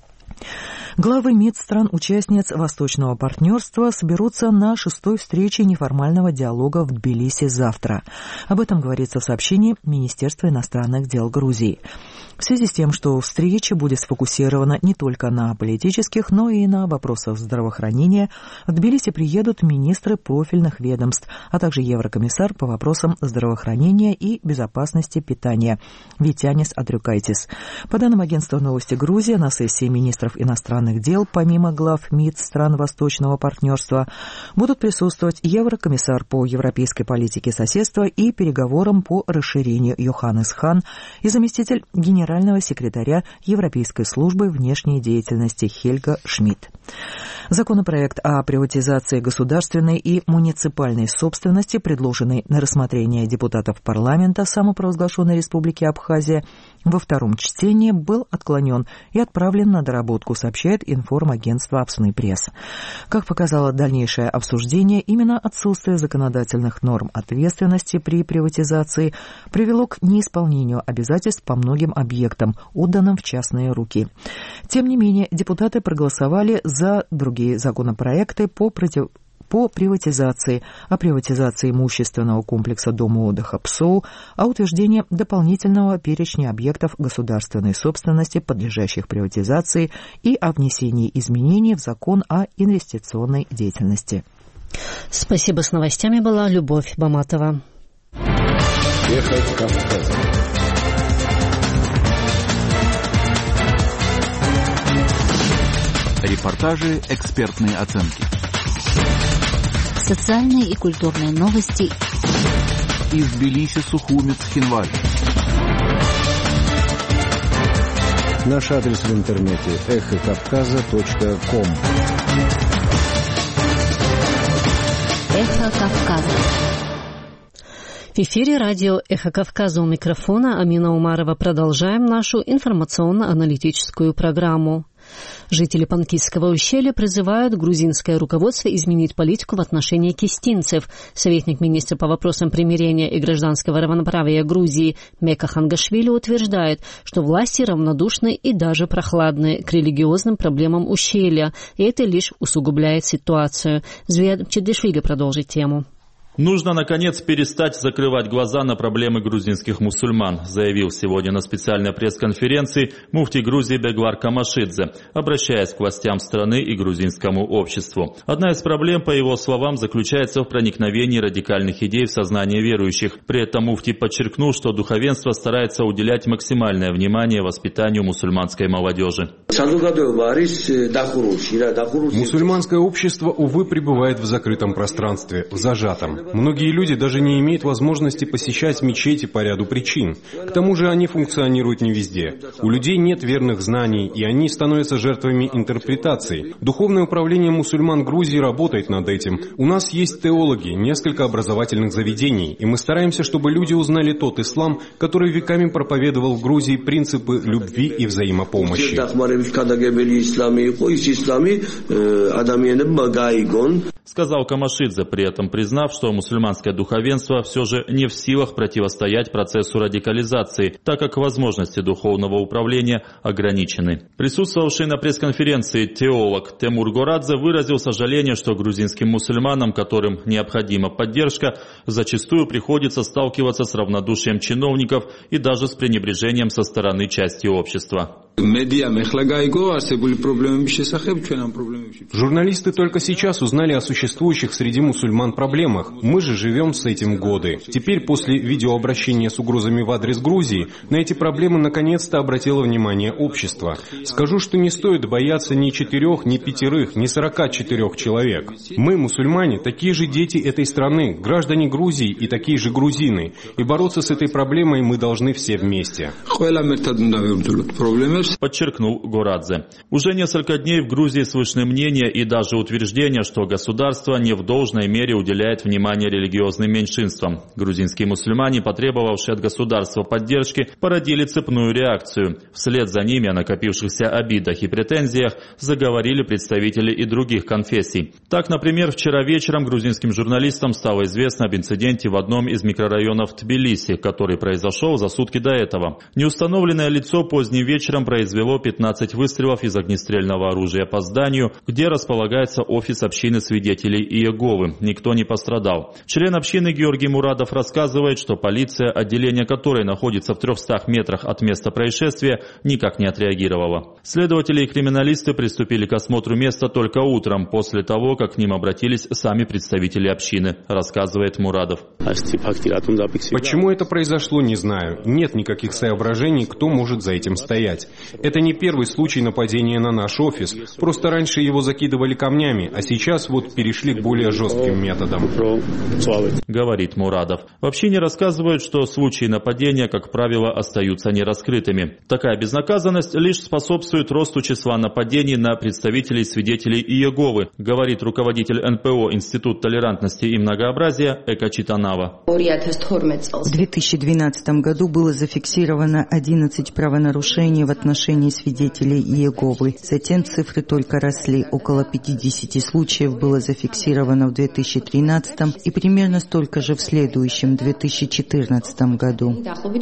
Главы МИД стран-участниц Восточного партнерства соберутся на шестой встрече неформального диалога в Тбилиси завтра. Об этом говорится в сообщении Министерства иностранных дел Грузии. В связи с тем, что встреча будет сфокусирована не только на политических, но и на вопросах здравоохранения, в Тбилиси приедут министры профильных ведомств, а также еврокомиссар по вопросам здравоохранения и безопасности питания Витянис Адрюкайтис. По данным агентства «Новости Грузия», на сессии министров иностранных дел, помимо глав МИД стран Восточного партнерства, будут присутствовать еврокомиссар по европейской политике соседства и переговорам по расширению Йоханнес Хан и заместитель генерального генерального секретаря Европейской службы внешней деятельности Хельга Шмидт. Законопроект о приватизации государственной и муниципальной собственности, предложенный на рассмотрение депутатов парламента самопровозглашенной Республики Абхазия, во втором чтении был отклонен и отправлен на доработку, сообщает информагентство «Апсный пресс». Как показало дальнейшее обсуждение, именно отсутствие законодательных норм ответственности при приватизации привело к неисполнению обязательств по многим объектам, отданным в частные руки. Тем не менее, депутаты проголосовали за другие законопроекты по против... по приватизации, о приватизации имущественного комплекса Дома отдыха ПСОУ, о утверждении дополнительного перечня объектов государственной собственности, подлежащих приватизации, и о внесении изменений в закон о инвестиционной деятельности. Спасибо. С новостями была Любовь Баматова. Эхо Кавказа. Репортажи, экспертные оценки. Социальные и культурные новости из Тбилиси, Сухуми, Цхинвале. Наш адрес в интернете эхо кавказа точка ком. Эхо Кавказа. В эфире радио «Эхо Кавказа», у микрофона Амина Умарова. Продолжаем нашу информационно-аналитическую программу. Жители Панкисского ущелья призывают грузинское руководство изменить политику в отношении кистинцев. Советник министра по вопросам примирения и гражданского равноправия Грузии Мека Хангашвили утверждает, что власти равнодушны и даже прохладны к религиозным проблемам ущелья, и это лишь усугубляет ситуацию. Звияд Чедишвили продолжит тему. Нужно, наконец, перестать закрывать глаза на проблемы грузинских мусульман, заявил сегодня на специальной пресс-конференции муфти Грузии Бегвар Камашидзе, обращаясь к властям страны и грузинскому обществу. Одна из проблем, по его словам, заключается в проникновении радикальных идей в сознание верующих. При этом муфти подчеркнул, что духовенство старается уделять максимальное внимание воспитанию мусульманской молодежи. Мусульманское общество, увы, пребывает в закрытом пространстве, в зажатом. Многие люди даже не имеют возможности посещать мечети по ряду причин. К тому же они функционируют не везде. У людей нет верных знаний, и они становятся жертвами интерпретаций. Духовное управление мусульман Грузии работает над этим. У нас есть теологи, несколько образовательных заведений, и мы стараемся, чтобы люди узнали тот ислам, который веками проповедовал в Грузии принципы любви и взаимопомощи. Сказал Камашидзе, при этом признав, что мусульманское духовенство все же не в силах противостоять процессу радикализации, так как возможности духовного управления ограничены. Присутствовавший на пресс-конференции теолог Темур Горадзе выразил сожаление, что грузинским мусульманам, которым необходима поддержка, зачастую приходится сталкиваться с равнодушием чиновников и даже с пренебрежением со стороны части общества. Журналисты только сейчас узнали о существующих среди мусульман проблемах. Мы же живем с этим годы. Теперь, после видеообращения с угрозами в адрес Грузии, на эти проблемы наконец-то обратило внимание общество. Скажу, что не стоит бояться ни четырех, ни пятерых, ни сорока четырех человек. Мы, мусульмане, такие же дети этой страны, граждане Грузии и такие же грузины. И бороться с этой проблемой мы должны все вместе. Подчеркнул Горадзе. Уже несколько дней в Грузии слышны мнения и даже утверждения, что государство не в должной мере уделяет внимание религиозным меньшинствам. Грузинские мусульмане, потребовавшие от государства поддержки, породили цепную реакцию. Вслед за ними о накопившихся обидах и претензиях заговорили представители и других конфессий. Так, например, вчера вечером грузинским журналистам стало известно об инциденте в одном из микрорайонов Тбилиси, который произошел за сутки до этого. Неустановленное лицо поздним вечером произвело пятнадцать выстрелов из огнестрельного оружия по зданию, где располагается офис общины свидетелей Иеговы. Никто не пострадал. Член общины Георгий Мурадов рассказывает, что полиция, отделение которой находится в трехстах метрах от места происшествия, никак не отреагировала. Следователи и криминалисты приступили к осмотру места только утром, после того, как к ним обратились сами представители общины, рассказывает Мурадов. Почему это произошло, не знаю. Нет никаких соображений, кто может за этим стоять. Это не первый случай нападения на наш офис. Просто раньше его закидывали камнями, а сейчас вот перешли к более жестким методам. Говорит Мурадов. В общине рассказывают, что случаи нападения, как правило, остаются нераскрытыми. Такая безнаказанность лишь способствует росту числа нападений на представителей свидетелей Иеговы, говорит руководитель эн пэ о Институт толерантности и многообразия Эка Читанава. В две тысячи двенадцатом году было зафиксировано одиннадцать правонарушений в отношении свидетелей Иеговы. Затем цифры только росли. Около пятидесяти случаев было зафиксировано в две тысячи тринадцатом и примерно столько же в следующем, две тысячи четырнадцатом году.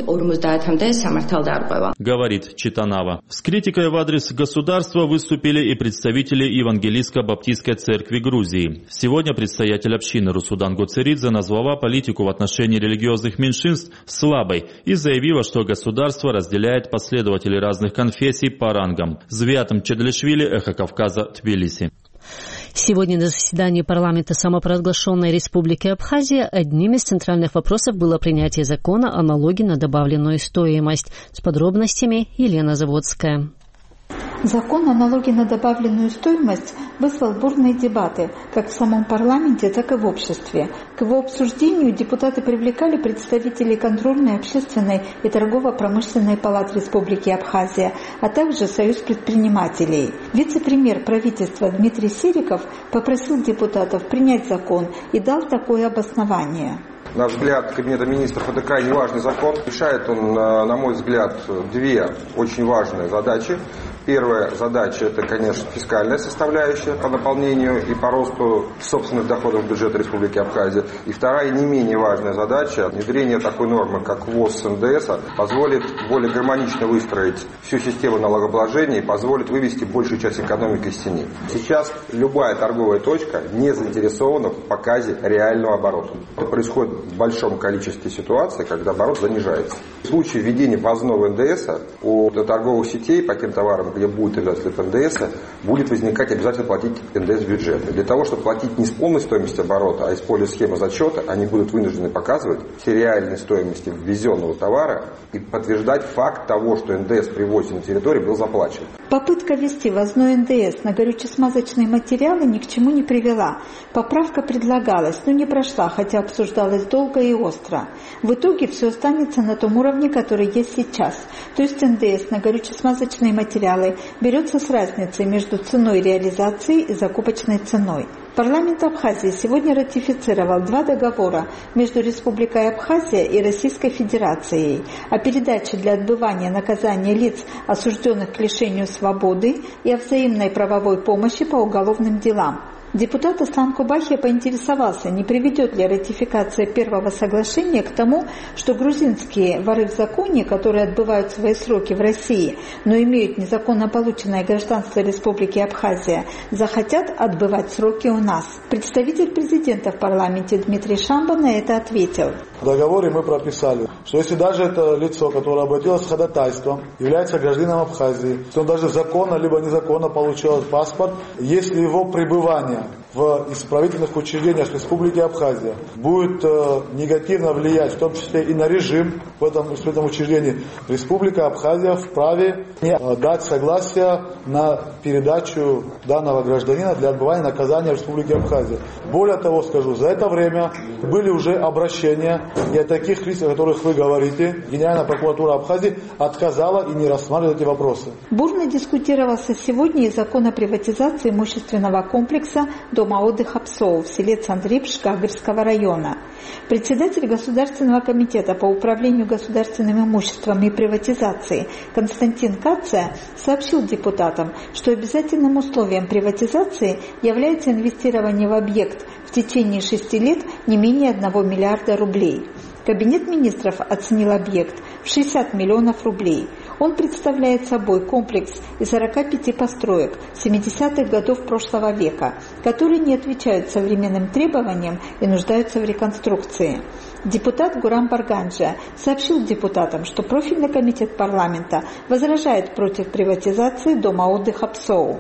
Говорит Читанава. С критикой в адрес государства выступили и представители Евангелийско-баптистской церкви Грузии. Сегодня предстоятель общины Русудан Гоцеридзе назвала политику в отношении религиозных меньшинств слабой и заявила, что государство разделяет последователей разных конфессий по рангам. Звиатом Чедлишвили, Эхо Кавказа, Тбилиси. Сегодня на заседании парламента самопровозглашенной Республики Абхазия одним из центральных вопросов было принятие закона о налоге на добавленную стоимость. С подробностями Елена Заводская. Закон о налоге на добавленную стоимость вызвал бурные дебаты как в самом парламенте, так и в обществе. К его обсуждению депутаты привлекали представителей контрольной, общественной и торгово-промышленной палат Республики Абхазия, а также Союз предпринимателей. Вице-премьер правительства Дмитрий Сериков попросил депутатов принять закон и дал такое обоснование. На взгляд Кабинета министров, это крайне важный закон. Решает он, на мой взгляд, две очень важные задачи. Первая задача – это, конечно, фискальная составляющая по наполнению и по росту собственных доходов бюджета Республики Абхазия. И вторая, не менее важная задача – внедрение такой нормы, как ввоз с эн дэ эс, позволит более гармонично выстроить всю систему налогообложения и позволит вывести большую часть экономики из тени. Сейчас любая торговая точка не заинтересована в показе реального оборота. Это происходит в большом количестве ситуаций, когда оборот занижается. В случае введения ввозного эн дэ эс у торговых сетей по тем товарам, где будет обязательно эн дэ эс, будет возникать обязательно платить эн дэ эс в бюджет. Для того, чтобы платить не с полной стоимости оборота, а используя схему зачета, они будут вынуждены показывать все реальные стоимости ввезенного товара и подтверждать факт того, что эн дэ эс при ввозе на территории был заплачен. Попытка ввести ввозной эн дэ эс на горюче-смазочные материалы ни к чему не привела. Поправка предлагалась, но не прошла, хотя обсуждалась долго и остро. В итоге все останется на том уровне, который есть сейчас. То есть эн дэ эс на горюче-смазочные материалы берется с разницей между ценой реализации и закупочной ценой. Парламент Абхазии сегодня ратифицировал два договора между Республикой Абхазия и Российской Федерацией о передаче для отбывания наказания лиц, осужденных к лишению свободы, и о взаимной правовой помощи по уголовным делам. Депутат Аслан Кубахия поинтересовался, не приведет ли ратификация первого соглашения к тому, что грузинские воры в законе, которые отбывают свои сроки в России, но имеют незаконно полученное гражданство Республики Абхазия, захотят отбывать сроки у нас. Представитель президента в парламенте Дмитрий Шамба на это ответил. В договоре мы прописали, что если даже это лицо, которое обратилось с ходатайством, является гражданином Абхазии, что он даже законно либо незаконно получил паспорт, если его пребывание в исправительных учреждениях Республики Абхазия будет э, негативно влиять, в том числе и на режим в этом исправительном учреждении, Республика Абхазия вправе не э, дать согласие на передачу данного гражданина для отбывания наказания в Республике Абхазия. Более того, скажу, за это время были уже обращения, и от таких лиц, о которых вы говорите, Генеральная прокуратура Абхазии отказала и не рассматривает эти вопросы. Бурно дискутировался сегодня и закон о приватизации имущественного комплекса дома отдыха ПСОУ в селе Цандрипш Кагырского района. Председатель Государственного комитета по управлению государственным имуществом и приватизации Константин Кация сообщил депутатам, что обязательным условием приватизации является инвестирование в объект в течение шести лет не менее одного миллиарда рублей. Кабинет министров оценил объект в шестьдесят миллионов рублей. Он представляет собой комплекс из сорока пяти построек семидесятых годов прошлого века, которые не отвечают современным требованиям и нуждаются в реконструкции. Депутат Гурам Барганджа сообщил депутатам, что профильный комитет парламента возражает против приватизации дома отдыха ПСОУ.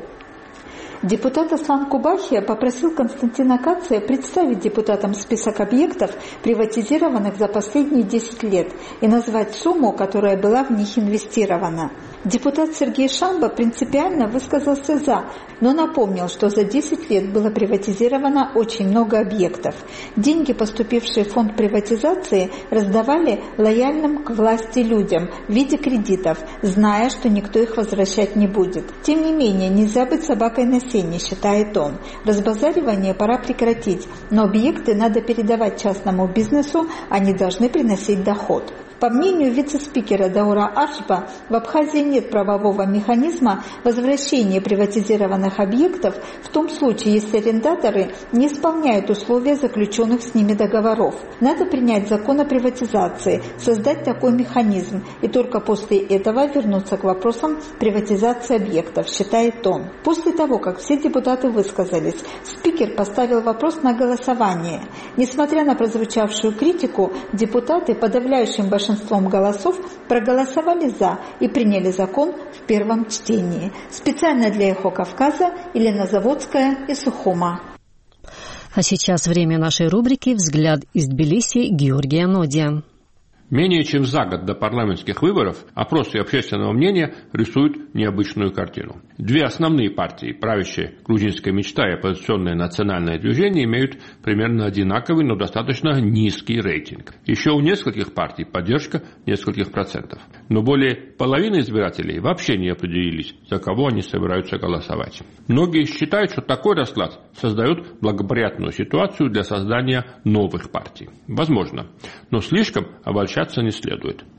Депутат Аслан Кубахия попросил Константина Кация представить депутатам список объектов, приватизированных за последние десять лет, и назвать сумму, которая была в них инвестирована. Депутат Сергей Шамба принципиально высказался «за», но напомнил, что за десять лет было приватизировано очень много объектов. Деньги, поступившие в фонд приватизации, раздавали лояльным к власти людям в виде кредитов, зная, что никто их возвращать не будет. Тем не менее, нельзя быть собакой на сене, считает он. Разбазаривание пора прекратить, но объекты надо передавать частному бизнесу, они должны приносить доход. По мнению вице-спикера Даура Аршба, в Абхазии нет правового механизма возвращения приватизированных объектов в том случае, если арендаторы не исполняют условия заключенных с ними договоров. Надо принять закон о приватизации, создать такой механизм и только после этого вернуться к вопросам приватизации объектов, считает он. После того, как все депутаты высказались, спикер поставил вопрос на голосование. Несмотря на прозвучавшую критику, депутаты подавляющим большинством голосов проголосовали «за» и приняли закон в первом чтении. Специально для «Эхо Кавказа» Елена Заводская и Сухума. А сейчас время нашей рубрики «Взгляд из Тбилиси» Георгия Нодия. Менее чем за год до парламентских выборов опросы общественного мнения рисуют необычную картину. Две основные партии, правящая грузинская мечта и оппозиционное национальное движение, имеют примерно одинаковый, но достаточно низкий рейтинг. Еще у нескольких партий поддержка нескольких процентов. Но более половины избирателей вообще не определились, за кого они собираются голосовать. Многие считают, что такой расклад создает благоприятную ситуацию для создания новых партий. Возможно, но слишком обольщаться не следует.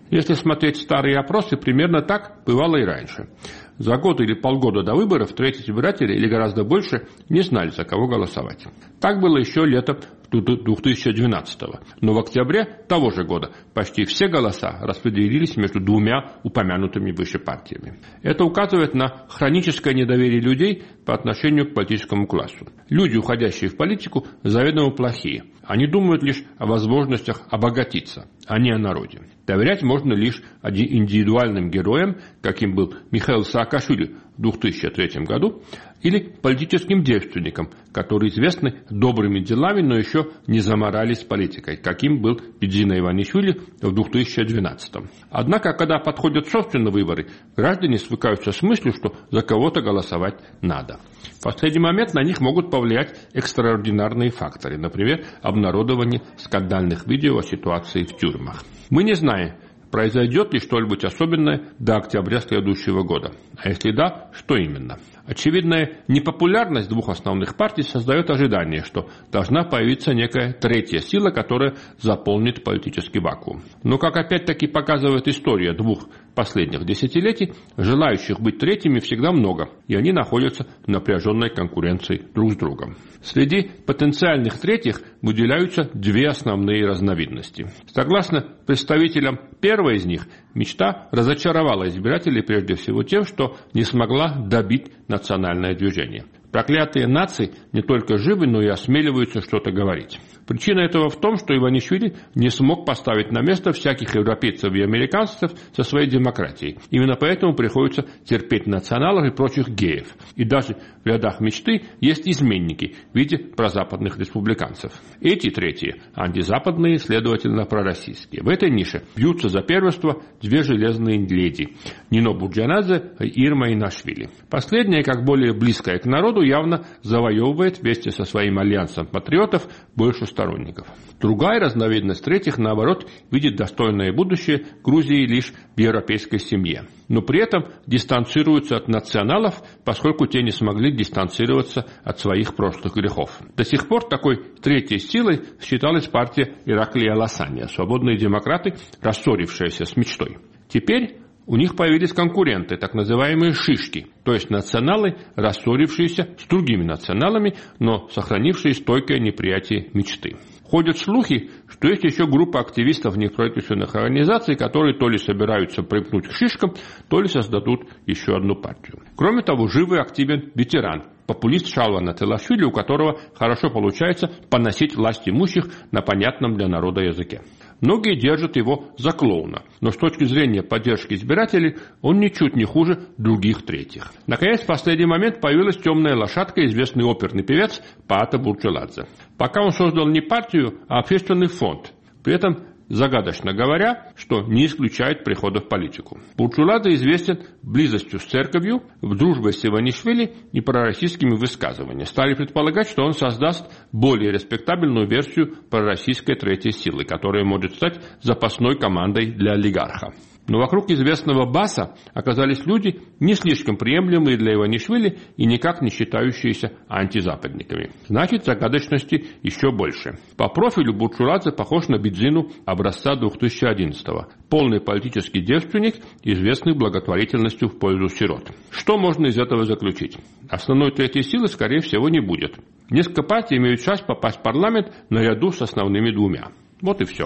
Если смотреть старые опросы, примерно так бывало и раньше. За год или полгода до выборов треть избирателей, или гораздо больше, не знали, за кого голосовать. Так было еще летом две тысячи двенадцатого. Но в октябре того же года почти все голоса распределились между двумя упомянутыми выше партиями. Это указывает на хроническое недоверие людей по отношению к политическому классу. Люди, уходящие в политику, заведомо плохие. Они думают лишь о возможностях обогатиться, а не о народе. Доверять можно лишь индивидуальным героям, каким был Михаил Саакашвили в две тысячи третьем году, или политическим девственникам, которые известны добрыми делами, но еще не заморались политикой, каким был Бидзина Иванишвили в две тысячи двенадцатом. Однако, когда подходят собственные выборы, граждане свыкаются с мыслью, что за кого-то голосовать надо. В последний момент на них могут повлиять экстраординарные факторы, например, обнародование скандальных видео о ситуации в тюрьмах. Мы не знаем, произойдет ли что-нибудь особенное до октября следующего года. А если да, что именно? Очевидная непопулярность двух основных партий создает ожидание, что должна появиться некая третья сила, которая заполнит политический вакуум. Но, как опять-таки показывает история двух последних десятилетий, желающих быть третьими всегда много, и они находятся в напряженной конкуренции друг с другом. Среди потенциальных третьих выделяются две основные разновидности. Согласно представителям первой из них, мечта разочаровала избирателей прежде всего тем, что не смогла добить национальное движение. Проклятые нации не только живы, но и осмеливаются что-то говорить. Причина этого в том, что Иванишвили не смог поставить на место всяких европейцев и американцев со своей демократией. Именно поэтому приходится терпеть националов и прочих геев. И даже в рядах мечты есть изменники в виде прозападных республиканцев. Эти третьи – антизападные, следовательно, пророссийские. В этой нише бьются за первенство две железные леди – Нино Бурджанадзе и Ирма Инашвили. Последняя, как более близкая к народу, явно завоевывает вместе со своим альянсом патриотов больше сторонников. Другая разновидность третьих, наоборот, видит достойное будущее Грузии лишь в европейской семье. Но при этом дистанцируются от националов, поскольку те не смогли дистанцироваться от своих прошлых грехов. До сих пор такой третьей силой считалась партия Ираклия Ласания, свободные демократы, рассорившиеся с мечтой. Теперь у них появились конкуренты, так называемые шишки, то есть националы, рассорившиеся с другими националами, но сохранившие стойкое неприятие мечты. Ходят слухи, что есть еще группа активистов неправительственных организаций, которые то ли собираются припнуть к шишкам, то ли создадут еще одну партию. Кроме того, жив и активен ветеран, популист Шалва Телашвили, у которого хорошо получается поносить власть имущих на понятном для народа языке. Многие держат его за клоуна, но с точки зрения поддержки избирателей он ничуть не хуже других третьих. Наконец, в последний момент появилась темная лошадка, известный оперный певец Паата Бурджаладзе. Пока он создал не партию, а общественный фонд. При этом загадочно говоря, что не исключает прихода в политику. Бурджаладзе известен близостью с церковью, в дружбе с Иванишвили и пророссийскими высказываниями. Стали предполагать, что он создаст более респектабельную версию пророссийской третьей силы, которая может стать запасной командой для олигарха. Но вокруг известного Баса оказались люди, не слишком приемлемые для Иванишвили и никак не считающиеся антизападниками. Значит, загадочности еще больше. По профилю Бурджаладзе похож на Бидзину образца две тысячи одиннадцатого. Полный политический девственник, известный благотворительностью в пользу сирот. Что можно из этого заключить? Основной третьей силы, скорее всего, не будет. Несколько партий имеют шанс попасть в парламент наряду с основными двумя. Вот и все.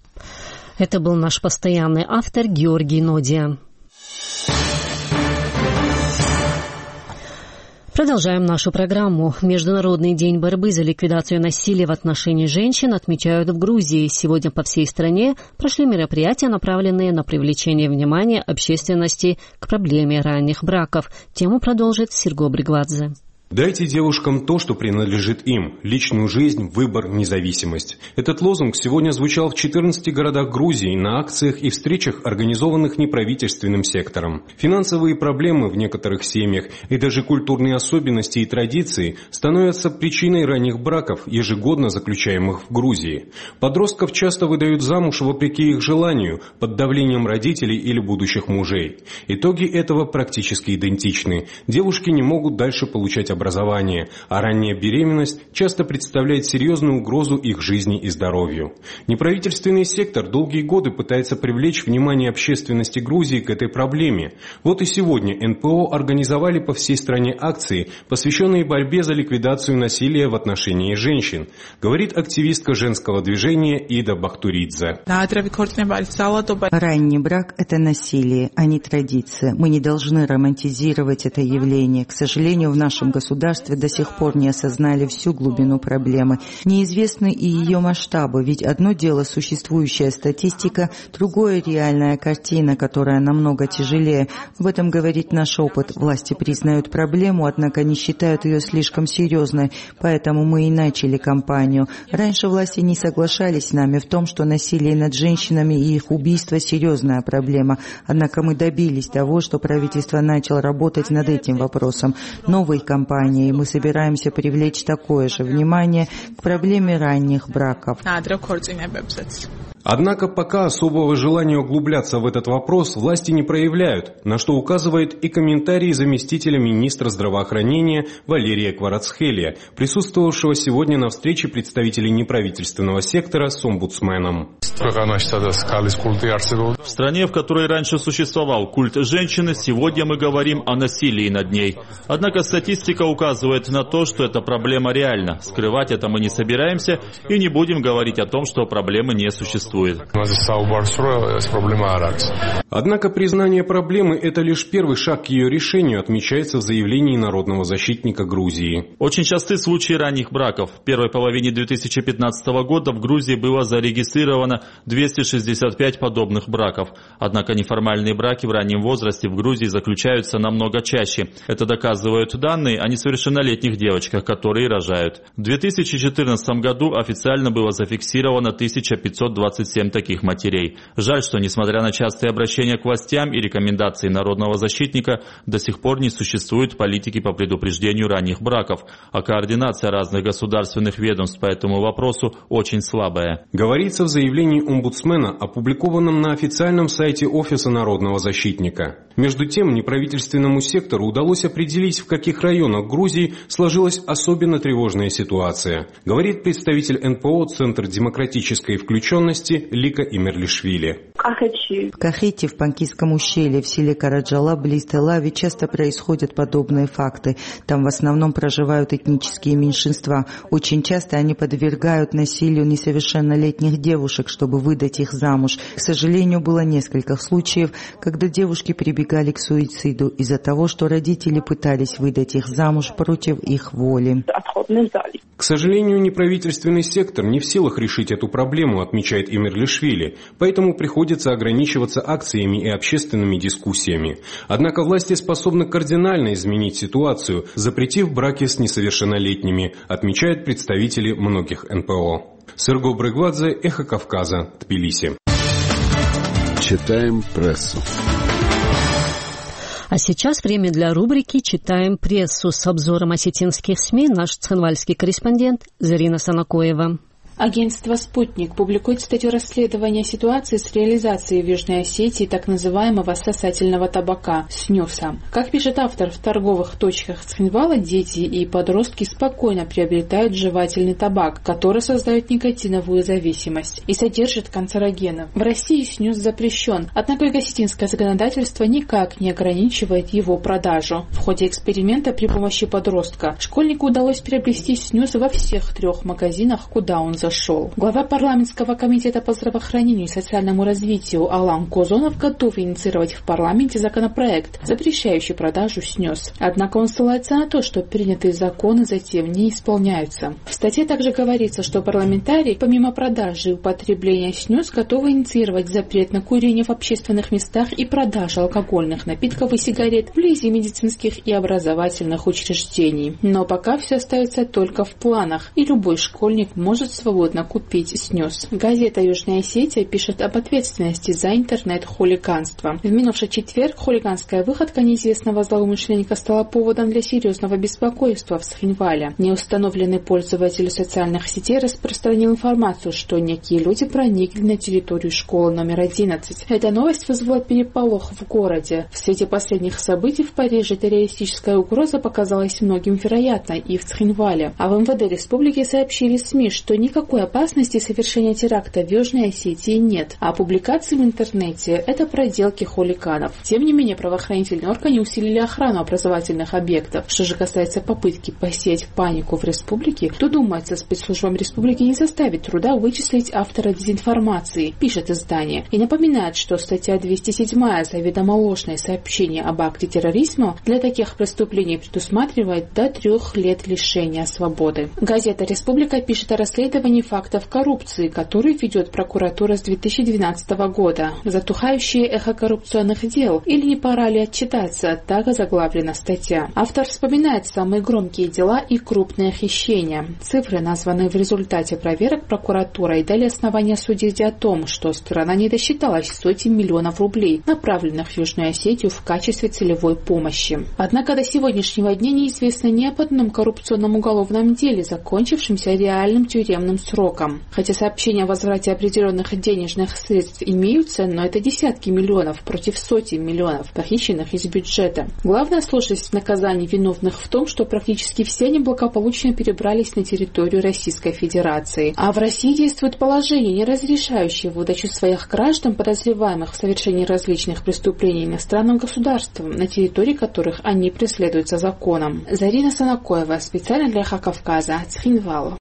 Это был наш постоянный автор Георгий Нодия. Продолжаем нашу программу. Международный день борьбы за ликвидацию насилия в отношении женщин отмечают в Грузии. Сегодня по всей стране прошли мероприятия, направленные на привлечение внимания общественности к проблеме ранних браков. Тему продолжит Серго Бригвадзе. Дайте девушкам то, что принадлежит им – личную жизнь, выбор, независимость. Этот лозунг сегодня звучал в четырнадцати городах Грузии на акциях и встречах, организованных неправительственным сектором. Финансовые проблемы в некоторых семьях и даже культурные особенности и традиции становятся причиной ранних браков, ежегодно заключаемых в Грузии. Подростков часто выдают замуж вопреки их желанию, под давлением родителей или будущих мужей. Итоги этого практически идентичны. Девушки не могут дальше получать образование. образования, а ранняя беременность часто представляет серьезную угрозу их жизни и здоровью. Неправительственный сектор долгие годы пытается привлечь внимание общественности Грузии к этой проблеме. Вот и сегодня эн пэ о организовали по всей стране акции, посвященные борьбе за ликвидацию насилия в отношении женщин, говорит активистка женского движения Ида Бахтуридзе. Ранний брак – это насилие, а не традиция. Мы не должны романтизировать это явление. К сожалению, в нашем государстве до сих пор не осознали всю глубину проблемы. Неизвестны и ее масштабы, ведь одно дело существующая статистика, другое – реальная картина, которая намного тяжелее. Об этом говорит наш опыт. Власти признают проблему, однако не считают ее слишком серьезной, поэтому мы и начали кампанию. Раньше власти не соглашались с нами в том, что насилие над женщинами и их убийство – серьезная проблема. Однако мы добились того, что правительство начало работать над этим вопросом. Новой кампанией мы собираемся привлечь такое же внимание к проблеме ранних браков. Однако пока особого желания углубляться в этот вопрос власти не проявляют, на что указывает и комментарий заместителя министра здравоохранения Валерия Кварацхелия, присутствовавшего сегодня на встрече представителей неправительственного сектора с омбудсменом. В стране, в которой раньше существовал культ женщины, сегодня мы говорим о насилии над ней. Однако статистика указывает на то, что эта проблема реальна. Скрывать это мы не собираемся и не будем говорить о том, что проблемы не существует. Однако признание проблемы – это лишь первый шаг к ее решению, отмечается в заявлении народного защитника Грузии. Очень часты случаи ранних браков. В первой половине две тысячи пятнадцатого года в Грузии было зарегистрировано двести шестьдесят пять подобных браков. Однако неформальные браки в раннем возрасте в Грузии заключаются намного чаще. Это доказывают данные о несовершеннолетних девочках, которые рожают. В две тысячи четырнадцатом году официально было зафиксировано тысяча пятьсот двадцать семь таких матерей. Жаль, что несмотря на частые обращения к властям и рекомендации народного защитника, до сих пор не существует политики по предупреждению ранних браков, а координация разных государственных ведомств по этому вопросу очень слабая. Говорится в заявлении омбудсмена, опубликованном на официальном сайте Офиса народного защитника. Между тем, неправительственному сектору удалось определить, в каких районах Грузии сложилась особенно тревожная ситуация, говорит представитель эн пэ о Центр демократической включенности Лика Имерлишвили. В Кахете, в Панкийском ущелье, в селе Караджала, близ Тель-Авива, часто происходят подобные факты. Там в основном проживают этнические меньшинства. Очень часто они подвергают насилию несовершеннолетних девушек, чтобы выдать их замуж. К сожалению, было несколько случаев, когда девушки прибегали к суициду из-за того, что родители пытались выдать их замуж против их воли. К сожалению, неправительственный сектор не в силах решить эту проблему, отмечает Имерлишвили, поэтому приходится ограничиваться акциями и общественными дискуссиями. Однако власти способны кардинально изменить ситуацию, запретив браки с несовершеннолетними, отмечают представители многих эн пэ о. Серго Брыгвадзе, Эхо Кавказа, Тбилиси. Читаем прессу. А сейчас время для рубрики «Читаем прессу» с обзором осетинских СМИ наш цхинвальский корреспондент Зарина Санакоева. Агентство «Спутник» публикует статью расследования ситуации с реализацией в Южной Осетии так называемого сосательного табака – снюса. Как пишет автор, в торговых точках Цхинвала дети и подростки спокойно приобретают жевательный табак, который создает никотиновую зависимость и содержит канцерогены. В России снюс запрещен, однако осетинское законодательство никак не ограничивает его продажу. В ходе эксперимента при помощи подростка школьнику удалось приобрести снюс во всех трех магазинах, куда он зашел. Глава парламентского комитета по здравоохранению и социальному развитию Алан Козонов готов инициировать в парламенте законопроект, запрещающий продажу снюс. Однако он ссылается на то, что принятые законы затем не исполняются. В статье также говорится, что парламентарии, помимо продажи и употребления снюс, готовы инициировать запрет на курение в общественных местах и продажу алкогольных напитков и сигарет вблизи медицинских и образовательных учреждений. Но пока все остается только в планах, и любой школьник может свободно угодно купить снюс. Газета «Южная Осетия» пишет об ответственности за интернет-хулиганство. В минувший четверг хулиганская выходка неизвестного злоумышленника стала поводом для серьезного беспокойства в Схинвале. Неустановленный пользователь социальных сетей распространил информацию, что некие люди проникли на территорию школы номер одиннадцать. Эта новость вызвала переполох в городе. В свете последних событий в Париже террористическая угроза показалась многим вероятной и в Схинвале. А в эм вэ дэ республики сообщили СМИ, что никакой опасности совершения теракта в Южной Осетии нет, а публикации в интернете – это проделки хулиганов. Тем не менее, правоохранительные органы усилили охрану образовательных объектов. Что же касается попытки посеять панику в республике, то, думается, спецслужбам республики не составит труда вычислить автора дезинформации, пишет издание, и напоминает, что статья двести семь заведомо ложное сообщение об акте терроризма для таких преступлений предусматривает до трех лет лишения свободы. Газета «Республика» пишет о расследовании фактов коррупции, которые ведет прокуратура с две тысячи двенадцатого года. Затухающее эхо коррупционных дел или не пора ли отчитаться, так озаглавлена статья. Автор вспоминает самые громкие дела и крупные хищения. Цифры, названные в результате проверок прокуратурой, дали основания судить о том, что страна не досчиталась сотен миллионов рублей, направленных в Южную Осетию в качестве целевой помощи. Однако до сегодняшнего дня неизвестно ни об одном коррупционном уголовном деле, закончившемся реальным тюремным сроком. Хотя сообщения о возврате определенных денежных средств имеются, но это десятки миллионов против сотен миллионов, похищенных из бюджета. Главная сложность в наказании виновных в том, что практически все они благополучно перебрались на территорию Российской Федерации. А в России действует положение, не разрешающее выдачу своих граждан, подозреваемых в совершении различных преступлений иностранным государствам, на территории которых они преследуются законом. Зарина Санакоева, специально для Эхо Кавказа, Схинвал.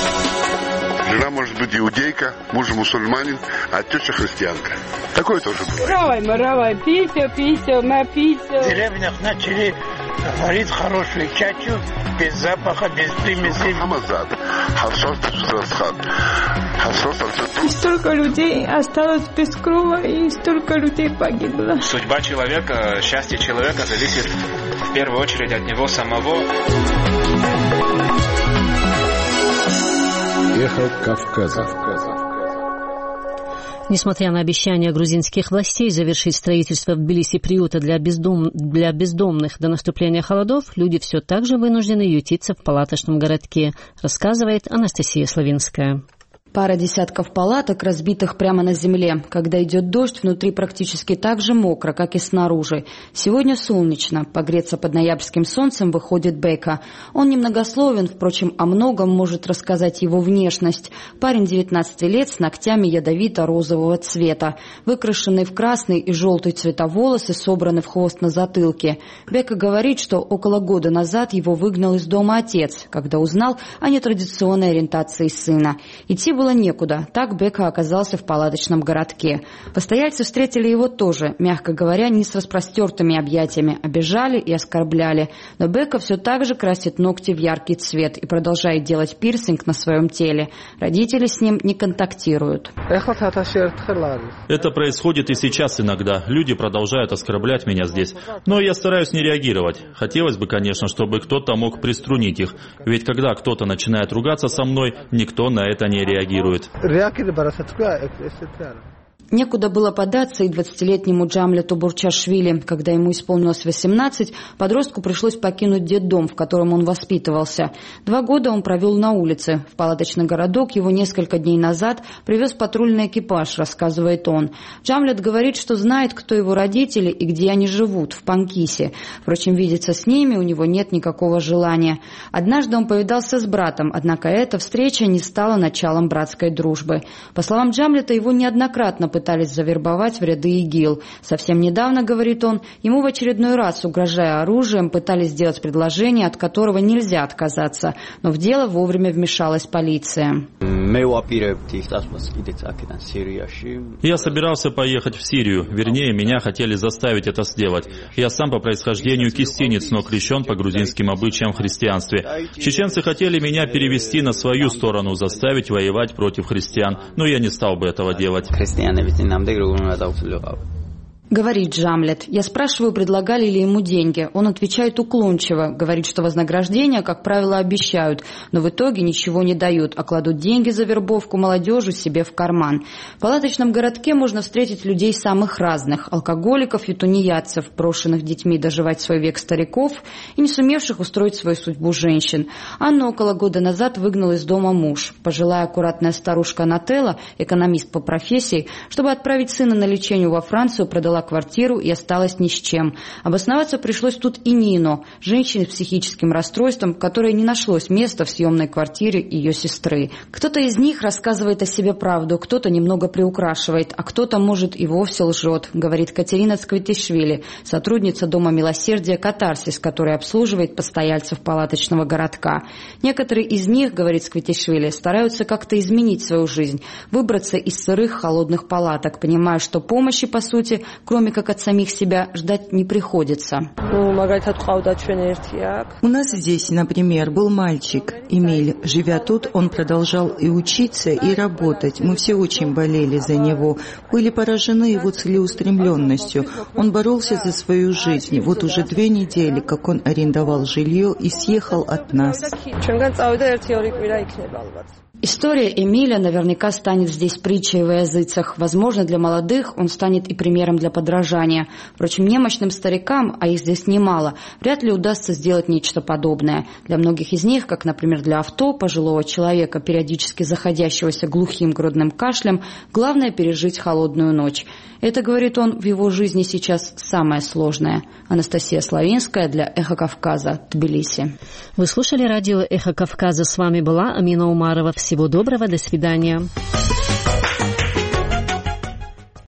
Жена может быть иудейка, муж мусульманин, а теща христианка. Такое тоже бывает. Равай, маравай, пися, пися, на пися. В деревнях начали варить хорошую чачу, без запаха, без примесей. И столько людей осталось без крова, и столько людей погибло. Судьба человека, счастье человека зависит в первую очередь от него самого. Эхо Кавказа. Несмотря на обещания грузинских властей завершить строительство в Тбилиси приюта для, бездом... для бездомных до наступления холодов, люди все так же вынуждены ютиться в палаточном городке, рассказывает Анастасия Славинская. Пара десятков палаток, разбитых прямо на земле. Когда идет дождь, внутри практически так же мокро, как и снаружи. Сегодня солнечно. Погреться под ноябрьским солнцем выходит Бека. Он немногословен, впрочем, о многом может рассказать его внешность. Парень девятнадцати лет с ногтями ядовито-розового цвета. Выкрашенные в красный и желтый цвета волосы собраны в хвост на затылке. Бека говорит, что около года назад его выгнал из дома отец, когда узнал о нетрадиционной ориентации сына. Идти было некуда, так Бека оказался в палаточном городке. Постояльцы встретили его тоже, мягко говоря, не с распростертыми объятиями, обижали и оскорбляли. Но Бека все так же красит ногти в яркий цвет и продолжает делать пирсинг на своем теле. Родители с ним не контактируют. Это происходит и сейчас иногда. Люди продолжают оскорблять меня здесь. Но я стараюсь не реагировать. Хотелось бы, конечно, чтобы кто-то мог приструнить их. Ведь когда кто-то начинает ругаться со мной, никто на это не реагирует. Некуда было податься и двадцатилетнему Джамлету Бурчашвили. Когда ему исполнилось восемнадцать, подростку пришлось покинуть детдом, в котором он воспитывался. Два года он провел на улице. В палаточный городок его несколько дней назад привез патрульный экипаж, рассказывает он. Джамлет говорит, что знает, кто его родители и где они живут, в Панкисе. Впрочем, видеться с ними у него нет никакого желания. Однажды он повидался с братом, однако эта встреча не стала началом братской дружбы. По словам Джамлета, его неоднократно пытались завербовать в ряды ИГИЛ. Совсем недавно, говорит он, ему в очередной раз, угрожая оружием, пытались сделать предложение, от которого нельзя отказаться. Но в дело вовремя вмешалась полиция. Я собирался поехать в Сирию. Вернее, меня хотели заставить это сделать. Я сам по происхождению кистинец, но крещен по грузинским обычаям в христианстве. Чеченцы хотели меня перевести на свою сторону, заставить воевать против христиан, но я не стал бы этого делать. Говорит Джамлет. Я спрашиваю, предлагали ли ему деньги. Он отвечает уклончиво. Говорит, что вознаграждение, как правило, обещают, но в итоге ничего не дают, а кладут деньги за вербовку молодежи себе в карман. В палаточном городке можно встретить людей самых разных. Алкоголиков и тунеядцев, брошенных детьми доживать свой век стариков и не сумевших устроить свою судьбу женщин. Анну около года назад выгнал из дома муж. Пожилая аккуратная старушка Нателла, экономист по профессии, чтобы отправить сына на лечение во Францию, продала квартиру и осталась ни с чем. Обосноваться пришлось тут и Нино, женщине с психическим расстройством, которой не нашлось места в съемной квартире ее сестры. Кто-то из них рассказывает о себе правду, кто-то немного приукрашивает, а кто-то, может, и вовсе лжет, говорит Катерина Цквитишвили, сотрудница Дома милосердия «Катарсис», который обслуживает постояльцев палаточного городка. Некоторые из них, говорит Цквитишвили, стараются как-то изменить свою жизнь, выбраться из сырых холодных палаток, понимая, что помощи, по сути, кроме как от самих себя, ждать не приходится. У нас здесь, например, был мальчик, Эмиль. Живя тут, он продолжал и учиться, и работать. Мы все очень болели за него, были поражены его целеустремленностью. Он боролся за свою жизнь. Вот уже две недели, как он арендовал жилье и съехал от нас. История Эмиля наверняка станет здесь притчей во языцах. Возможно, для молодых он станет и примером для подражания. Впрочем, немощным старикам, а их здесь немало, вряд ли удастся сделать нечто подобное. Для многих из них, как, например, для авто, пожилого человека, периодически заходящегося глухим грудным кашлем, главное пережить холодную ночь. Это, говорит он, в его жизни сейчас самое сложное. Анастасия Славинская для «Эхо Кавказа», Тбилиси. Вы слушали радио «Эхо Кавказа». С вами была Амина Умарова. Всего доброго, до свидания.